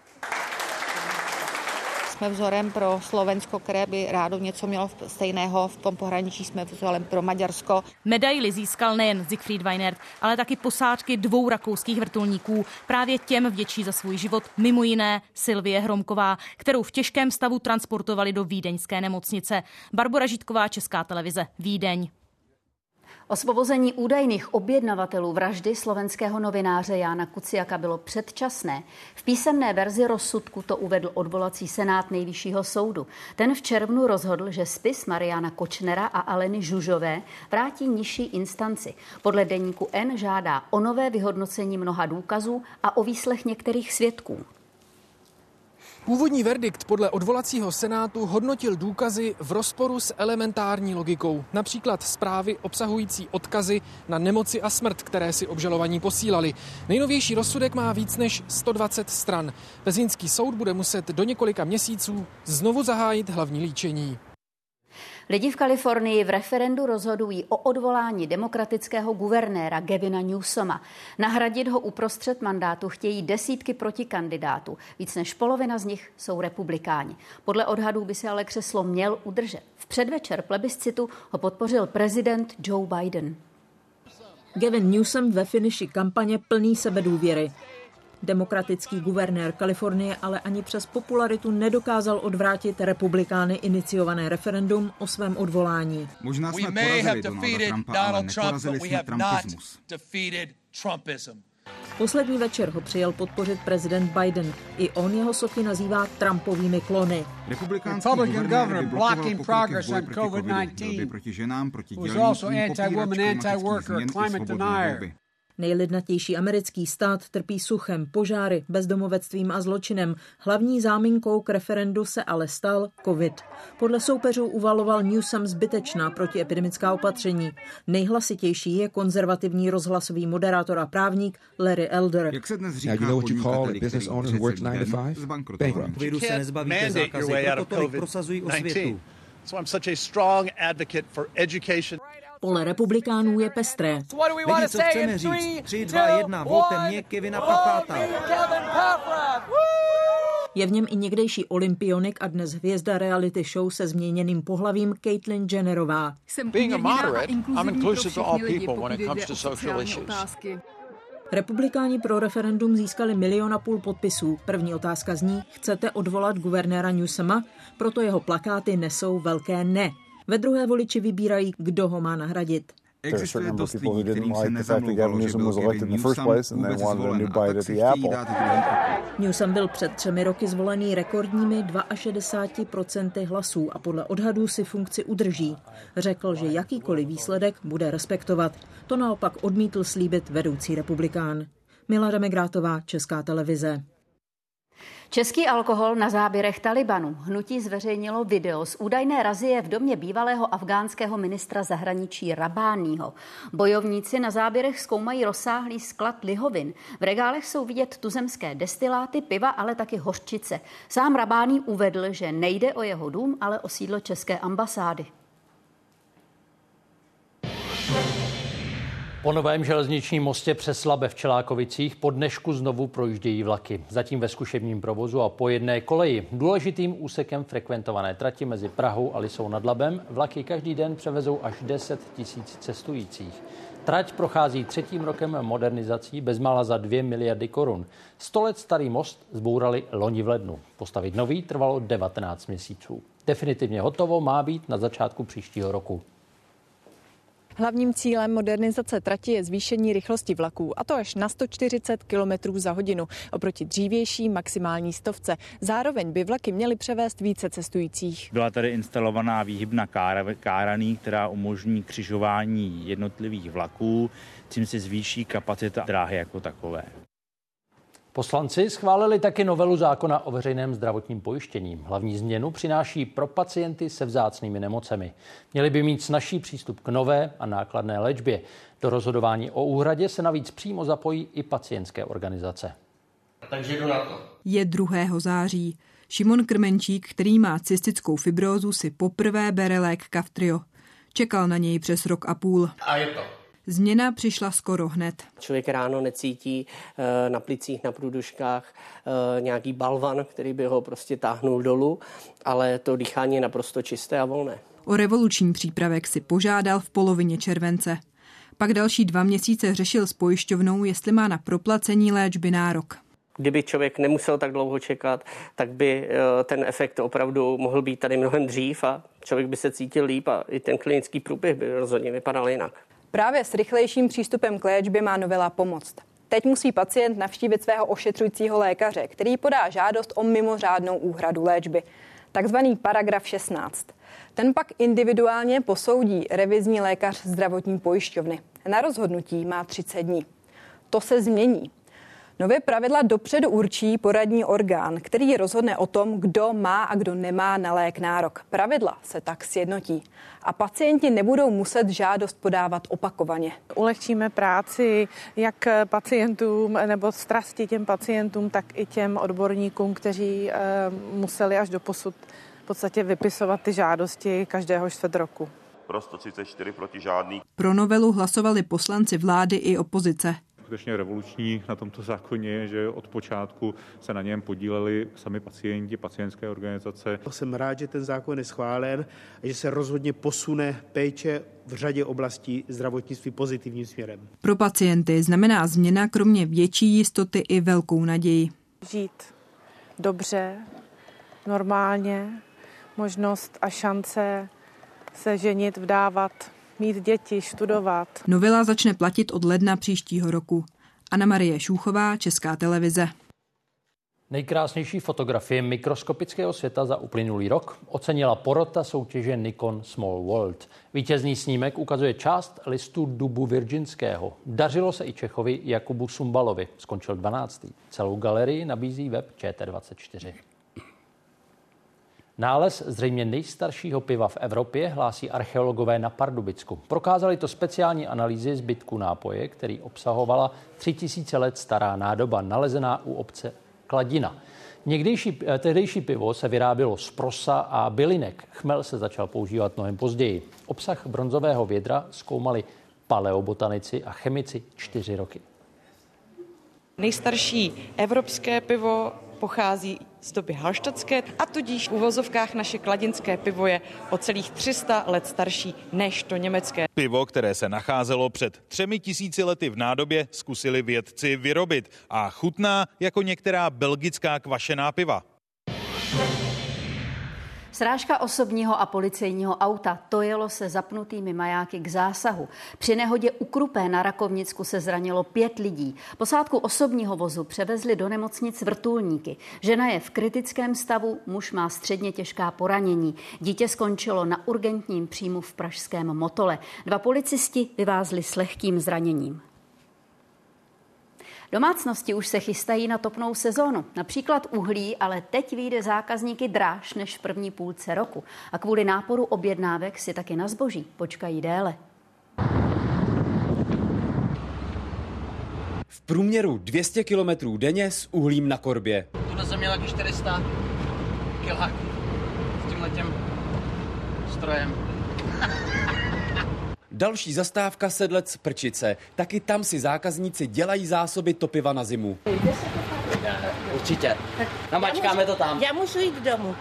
Jsme vzorem pro Slovensko, které by rádo něco mělo stejného. V tom pohraničí jsme vzorem pro Maďarsko. Medaili získal nejen Siegfried Weinert, ale taky posádky 2 rakouských vrtulníků. Právě těm vděčí za svůj život mimo jiné Silvie Hromková, kterou v těžkém stavu transportovali do vídeňské nemocnice. Barbora Žítková, Česká televize, Vídeň. Osvobození údajných objednavatelů vraždy slovenského novináře Jána Kuciaka bylo předčasné. V písemné verzi rozsudku to uvedl odvolací senát Nejvyššího soudu. Ten v červnu rozhodl, že spis Mariana Kočnera a Aleny Žužové vrátí nižší instanci. Podle deníku N žádá o nové vyhodnocení mnoha důkazů a o výslech některých svědků. Původní verdikt podle odvolacího senátu hodnotil důkazy v rozporu s elementární logikou. Například zprávy obsahující odkazy na nemoci a smrt, které si obžalovaní posílali. Nejnovější rozsudek má víc než 120 stran. Pezínský soud bude muset do několika měsíců znovu zahájit hlavní líčení. Lidi v Kalifornii v referendu rozhodují o odvolání demokratického guvernéra Gavina Newsoma. Nahradit ho uprostřed mandátu chtějí desítky protikandidátů. Víc než polovina z nich jsou republikáni. Podle odhadů by se ale křeslo měl udržet. V předvečer plebiscitu ho podpořil prezident Joe Biden. Gavin Newsom ve finiši kampaně plný sebedůvěry. Demokratický guvernér Kalifornie ale ani přes popularitu nedokázal odvrátit republikány iniciované referendum o svém odvolání. Možná jsme porazili Donalda Trumpa, ale neporazili jsme Trumpismus. Poslední večer ho přijel podpořit prezident Biden. I on jeho sochy nazývá Trumpovými klony. Republikánský guvernér blokoval pokroky v boji proti covidu, proti ženám, proti dělníkům, popírač klimatických změn i svobodné volby. Nejlidnatější americký stát trpí suchem, požáry, bezdomovectvím a zločinem. Hlavní záminkou k referendu se ale stal covid. Podle soupeřů uvaloval Newsom zbytečná protiepidemická opatření. Nejhlasitější je konzervativní rozhlasový moderátor a právník Larry Elder. Jak se dnes říká, podnikateli, kteří otřeli den, zbankrotovali. Covidu se nezbavíte zákazy, proto tolik prosazují osvětu. Pole republikánů je pestré. Lidi, co chceme říct? 3, 2, 1, volte mě, Kevina Paffrata. Je v něm i někdejší olympionik a dnes hvězda reality show se změněným pohlavím Caitlyn Jennerová. Being a moderate, I'm inclusive to all people when it comes to social issues. Republikáni pro referendum získali 1,5 milionu podpisů. První otázka zní, chcete odvolat guvernéra Newsoma? Proto jeho plakáty nesou velké ne. Ve druhé voliči vybírají, kdo ho má nahradit. Existuje dost lidí, kterým se nezamlouvalo, že byl Gavin Newsom vůbec zvolen a tak se chtějí dát druhým. Newsom byl před 3 roky zvolený rekordními 62% hlasů a podle odhadů si funkci udrží. Řekl, že jakýkoliv výsledek bude respektovat. To naopak odmítl slíbit vedoucí republikán. Milada Megrátová, Česká televize. Český alkohol na záběrech Talibanu. Hnutí zveřejnilo video z údajné razie v domě bývalého afgánského ministra zahraničí Rabáního. Bojovníci na záběrech zkoumají rozsáhlý sklad lihovin. V regálech jsou vidět tuzemské destiláty, piva, ale taky hořčice. Sám Rabáný uvedl, že nejde o jeho dům, ale o sídlo české ambasády. Po novém železničním mostě přes Labe v Čelákovicích po dnešku znovu projíždějí vlaky. Zatím ve zkušebním provozu a po jedné koleji. Důležitým úsekem frekventované trati mezi Prahou a Lysou nad Labem vlaky každý den převezou až 10 000 cestujících. Trať prochází 3. rokem modernizací bezmála za 2 miliardy korun. 100 let starý most zbourali loni v lednu. Postavit nový trvalo 19 měsíců. Definitivně hotovo má být na začátku příštího roku. Hlavním cílem modernizace trati je zvýšení rychlosti vlaků, a to až na 140 km za hodinu oproti dřívější maximální 100. Zároveň by vlaky měly převést více cestujících. Byla tady instalovaná výhybna káraný, která umožní křižování jednotlivých vlaků, tím se zvýší kapacita dráhy jako takové. Poslanci schválili taky novelu zákona o veřejném zdravotním pojištění. Hlavní změnu přináší pro pacienty se vzácnými nemocemi. Měli by mít snazší přístup k nové a nákladné léčbě. Do rozhodování o úhradě se navíc přímo zapojí i pacientské organizace. Takže jdu na to. Je 2. září. Šimon Krmenčík, který má cystickou fibrózu, si poprvé bere lék Kaftrio. Čekal na něj přes rok a půl. A je to. Změna přišla skoro hned. Člověk ráno necítí na plicích, na průduškách nějaký balvan, který by ho prostě táhnul dolů, ale to dýchání je naprosto čisté a volné. O revoluční přípravek si požádal v polovině července. Pak další 2 měsíce řešil s pojišťovnou, jestli má na proplacení léčby nárok. Kdyby člověk nemusel tak dlouho čekat, tak by ten efekt opravdu mohl být tady mnohem dřív a člověk by se cítil líp a i ten klinický průběh by rozhodně vypadal jinak. Právě s rychlejším přístupem k léčbě má novela pomoct. Teď musí pacient navštívit svého ošetřujícího lékaře, který podá žádost o mimořádnou úhradu léčby, takzvaný paragraf 16. Ten pak individuálně posoudí revizní lékař zdravotní pojišťovny. Na rozhodnutí má 30 dní. To se změní. Nové pravidla dopředu určí poradní orgán, který rozhodne o tom, kdo má a kdo nemá na lék nárok. Pravidla se tak sjednotí a pacienti nebudou muset žádost podávat opakovaně. Ulehčíme práci jak pacientům nebo strasti těm pacientům, tak i těm odborníkům, kteří museli až doposud v podstatě vypisovat ty žádosti každého čtvrt roku. Pro 134 proti žádný. Pro novelu hlasovali poslanci vlády i opozice. Skutečně revoluční na tomto zákoně je, že od počátku se na něm podíleli sami pacienti, pacientské organizace. Jsem rád, že ten zákon je schválen a že se rozhodně posune péče v řadě oblastí zdravotnictví pozitivním směrem. Pro pacienty znamená změna kromě větší jistoty i velkou naději. Žít dobře, normálně, možnost a šance se ženit, vdávat, mít děti, studovat. Novela začne platit od ledna příštího roku. Anna Marie Šúchová, Česká televize. Nejkrásnější fotografie mikroskopického světa za uplynulý rok ocenila porota soutěže Nikon Small World. Vítězný snímek ukazuje část listu dubu virginského. Dařilo se i Čechovi Jakubu Sumbalovi. Skončil 12. Celou galerii nabízí web ČT24. Nález zřejmě nejstaršího piva v Evropě hlásí archeologové na Pardubicku. Prokázali to speciální analýzy zbytku nápoje, který obsahovala 3000 let stará nádoba nalezená u obce Kladina. Tehdejší pivo se vyrábělo z prosa a bylinek. Chmel se začal používat mnohem později. Obsah bronzového vědra zkoumali paleobotanici a chemici 4 roky. Nejstarší evropské pivo pochází z doby halštatské a tudíž v uvozovkách naše kladinské pivo je o celých 300 let starší než to německé. Pivo, které se nacházelo před 3000 lety v nádobě, zkusili vědci vyrobit a chutná jako některá belgická kvašená piva. Srážka osobního a policejního auta, to jelo se zapnutými majáky k zásahu. Při nehodě u Krupé na Rakovnicku se zranilo 5 lidí. Posádku osobního vozu převezli do nemocnic vrtulníky. Žena je v kritickém stavu, muž má středně těžká poranění. Dítě skončilo na urgentním příjmu v pražském Motole. 2 policisti vyvázli s lehkým zraněním. Domácnosti už se chystají na topnou sezónu. Například uhlí, ale teď vyjde zákazníky dráž než v první půlce roku. A kvůli náporu objednávek si taky na zboží počkají déle. V průměru 200 kilometrů denně s uhlím na korbě. Tuhle jsem měl taky 400 kiláků s tímhletěm strojem. Další zastávka Sedlec Prčice. Taky tam si zákazníci dělají zásoby topiva na zimu. Určitě. Namačkáme to tam. Já můžu jít domů.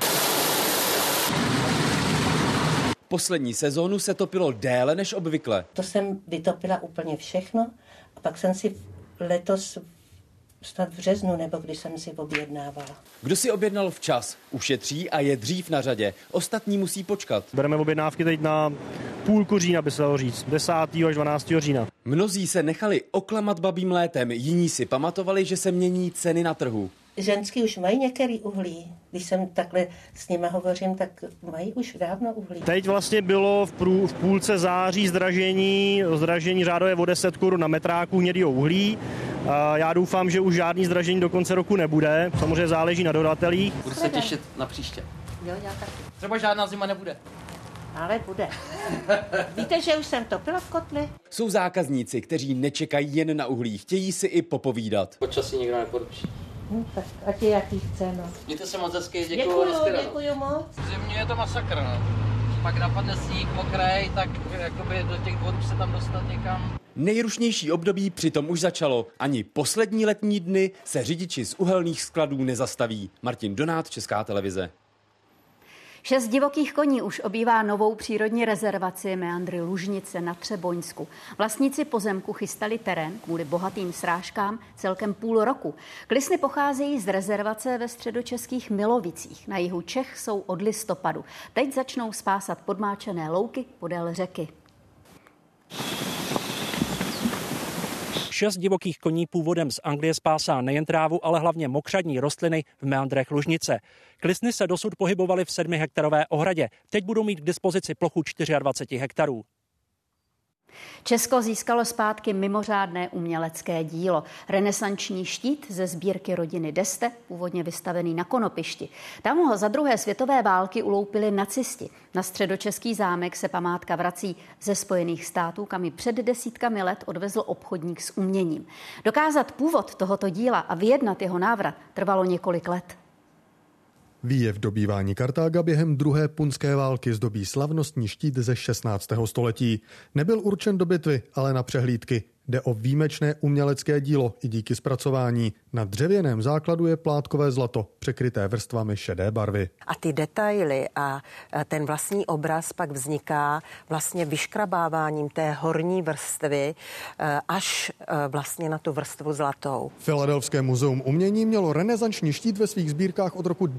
Poslední sezónu se topilo déle než obvykle. To jsem vytopila úplně všechno a pak jsem si letos snad v březnu, nebo když jsem si objednávala. Kdo si objednal včas, ušetří a je dřív na řadě. Ostatní musí počkat. Bereme objednávky teď na půlku října, by se dalo říct, 10. až 12. října. Mnozí se nechali oklamat babím létem, jiní si pamatovali, že se mění ceny na trhu. Ženský už mají některý uhlí. Když jsem takhle s nimi hovořím, tak mají už dávno uhlí. Teď vlastně bylo v půlce září zdražení řádově o 10 korun na metráku hnědýho uhlí. Já doufám, že už žádný zdražení do konce roku nebude. Samozřejmě záleží na dodatelích. Budu se těšit na příště. Jo, já taky. Třeba žádná zima nebude. Ale bude. Víte, že už jsem topila v kotli? Jsou zákazníci, kteří nečekají jen na uhlí, chtějí si i popovídat. Počasí nikdo neporučí. Tak ať je jaký chce, no. Mějte se moc hezky, děkuju moc. V zimě je to masakr, no. Pak napadne sníh, mokrej, tak jakoby do těch vod se tam dostat někam. Nejrušnější období přitom už začalo. Ani poslední letní dny se řidiči z uhelných skladů nezastaví. Martin Donát, Česká televize. 6 divokých koní už obývá novou přírodní rezervaci Meandry Lužnice na Třeboňsku. Vlastníci pozemku chystali terén kvůli bohatým srážkám celkem půl roku. Klisny pocházejí z rezervace ve středočeských Milovicích. Na jihu Čech jsou od listopadu. Teď začnou spásat podmáčené louky podél řeky. 6 divokých koní původem z Anglie spásá nejen trávu, ale hlavně mokřadní rostliny v meandrech Lužnice. Klisny se dosud pohybovaly v 7hektarové ohradě. Teď budou mít k dispozici plochu 24 hektarů. Česko získalo zpátky mimořádné umělecké dílo. Renesanční štít ze sbírky rodiny D'Este, původně vystavený na Konopišti. Tam ho za druhé světové války uloupili nacisti. Na středočeský zámek se památka vrací ze Spojených států, kam ji před desítkami let odvezl obchodník s uměním. Dokázat původ tohoto díla a vyjednat jeho návrat trvalo několik let. Výjev dobývání Kartága během druhé punské války zdobí slavnostní štít ze 16. století. Nebyl určen do bitvy, ale na přehlídky. Jde o výjimečné umělecké dílo i díky zpracování. Na dřevěném základu je plátkové zlato, překryté vrstvami šedé barvy. A ty detaily a ten vlastní obraz pak vzniká vlastně vyškrabáváním té horní vrstvy až vlastně na tu vrstvu zlatou. Philadelphské muzeum umění mělo renesanční štít ve svých sbírkách od roku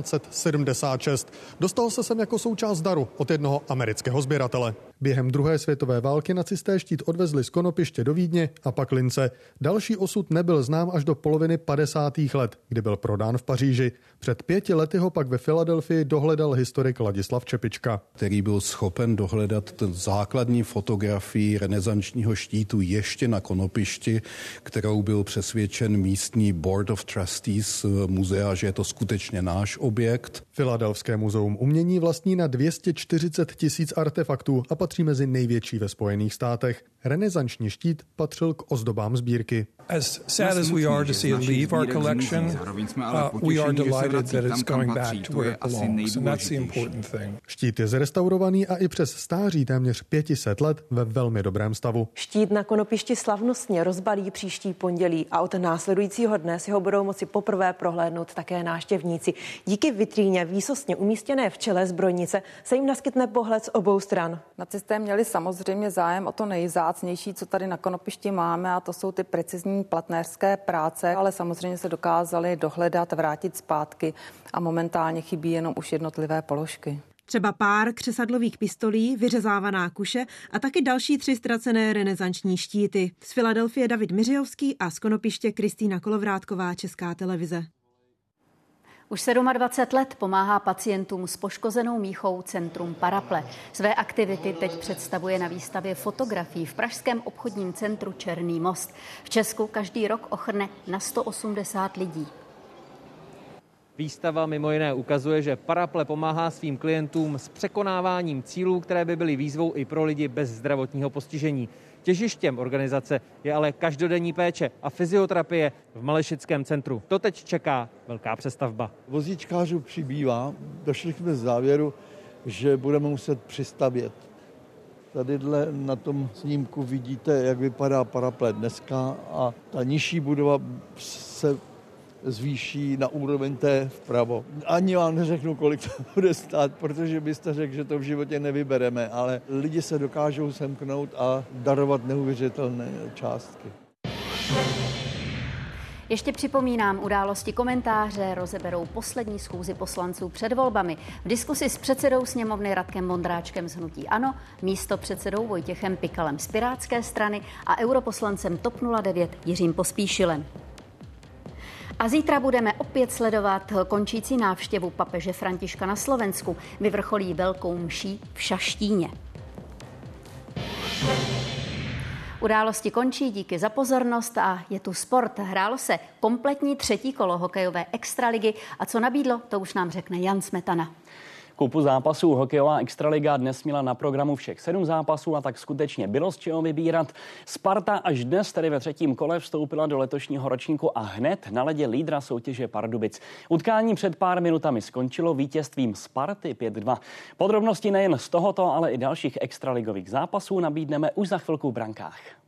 1976. Dostal se sem jako součást daru od jednoho amerického sběratele. Během druhé světové války nacisté štít odvezli z Konopiště do Vídně a pak Lince. Další osud nebyl znám až do poloviny 50. let, kdy byl prodán v Paříži. Před 5 lety ho pak ve Filadelfii dohledal historik Ladislav Čepička, který byl schopen dohledat základní fotografii renesančního štítu ještě na Konopišti, kterou byl přesvědčen místní Board of Trustees muzea, že je to skutečně náš objekt. Philadelphské muzeum umění vlastní na 240 000 artefaktů a patří mezi největší ve Spojených státech. Renesanční štít patřil k ozdobám sbírky. As sad as we are to see it leave our collection, we are delighted that it's going back to where it belongs, and that's the important thing. Štít je zrestaurovaný a i přes stáří téměř 500 let ve velmi dobrém stavu. Štít na Konopišti slavnostně rozbalí příští pondělí a od následujícího dne si ho budou moci poprvé prohlédnout také návštěvníci. Díky vitríně výsostně umístěné v čele zbrojnice se jim naskytne pohled z obou stran. Nacisté měli samozřejmě zájem o to nejvzácnější, co tady na Konopišti máme, a to jsou ty precizní platnéřské práce, ale samozřejmě se dokázali dohledat, vrátit zpátky a momentálně chybí jenom už jednotlivé položky. Třeba pár křesadlových pistolí, vyřezávaná kuše a taky další 3 ztracené renesanční štíty. Z Filadelfie David Miřijovský a z Konopiště Kristýna Kolovrátková, Česká televize. Už 27 let pomáhá pacientům s poškozenou míchou Centrum Paraple. Své aktivity teď představuje na výstavě fotografií v pražském obchodním centru Černý most. V Česku každý rok ochrne na 180 lidí. Výstava mimo jiné ukazuje, že Paraple pomáhá svým klientům s překonáváním cílů, které by byly výzvou i pro lidi bez zdravotního postižení. Těžištěm organizace je ale každodenní péče a fyzioterapie v Malešickém centru. To teď čeká velká přestavba. Vozíčkářů přibývá, došli jsme z závěru, že budeme muset přistavět. Tadyhle na tom snímku vidíte, jak vypadá Paraple dneska, a ta nižší budova se zvýší na úroveň té vpravo. Ani vám neřeknu, kolik to bude stát, protože byste řekl, že to v životě nevybereme, ale lidi se dokážou semknout a darovat neuvěřitelné částky. Ještě připomínám, události komentáře rozeberou poslední schůzi poslanců před volbami. V diskusi s předsedou sněmovny Radkem Vondráčkem z hnutí ANO, místopředsedou Vojtěchem Pikalem z Pirátské strany a europoslancem TOP 09 Jiřím Pospíšilem. A zítra budeme opět sledovat končící návštěvu papeže Františka na Slovensku. Vyvrcholí velkou mší v Šaštíně. Události končí, díky za pozornost a je tu sport. Hrálo se kompletní 3. kolo hokejové extraligy a co nabídlo, to už nám řekne Jan Smetana. Kupu zápasů hokejová extraliga dnes měla na programu všech 7 zápasů a tak skutečně bylo z čeho vybírat. Sparta až dnes, tedy ve 3. kole, vstoupila do letošního ročníku a hned na ledě lídra soutěže Pardubic. Utkání před pár minutami skončilo vítězstvím Sparty 5-2. Podrobnosti nejen z tohoto, ale i dalších extraligových zápasů nabídneme už za chvilku v Brankách.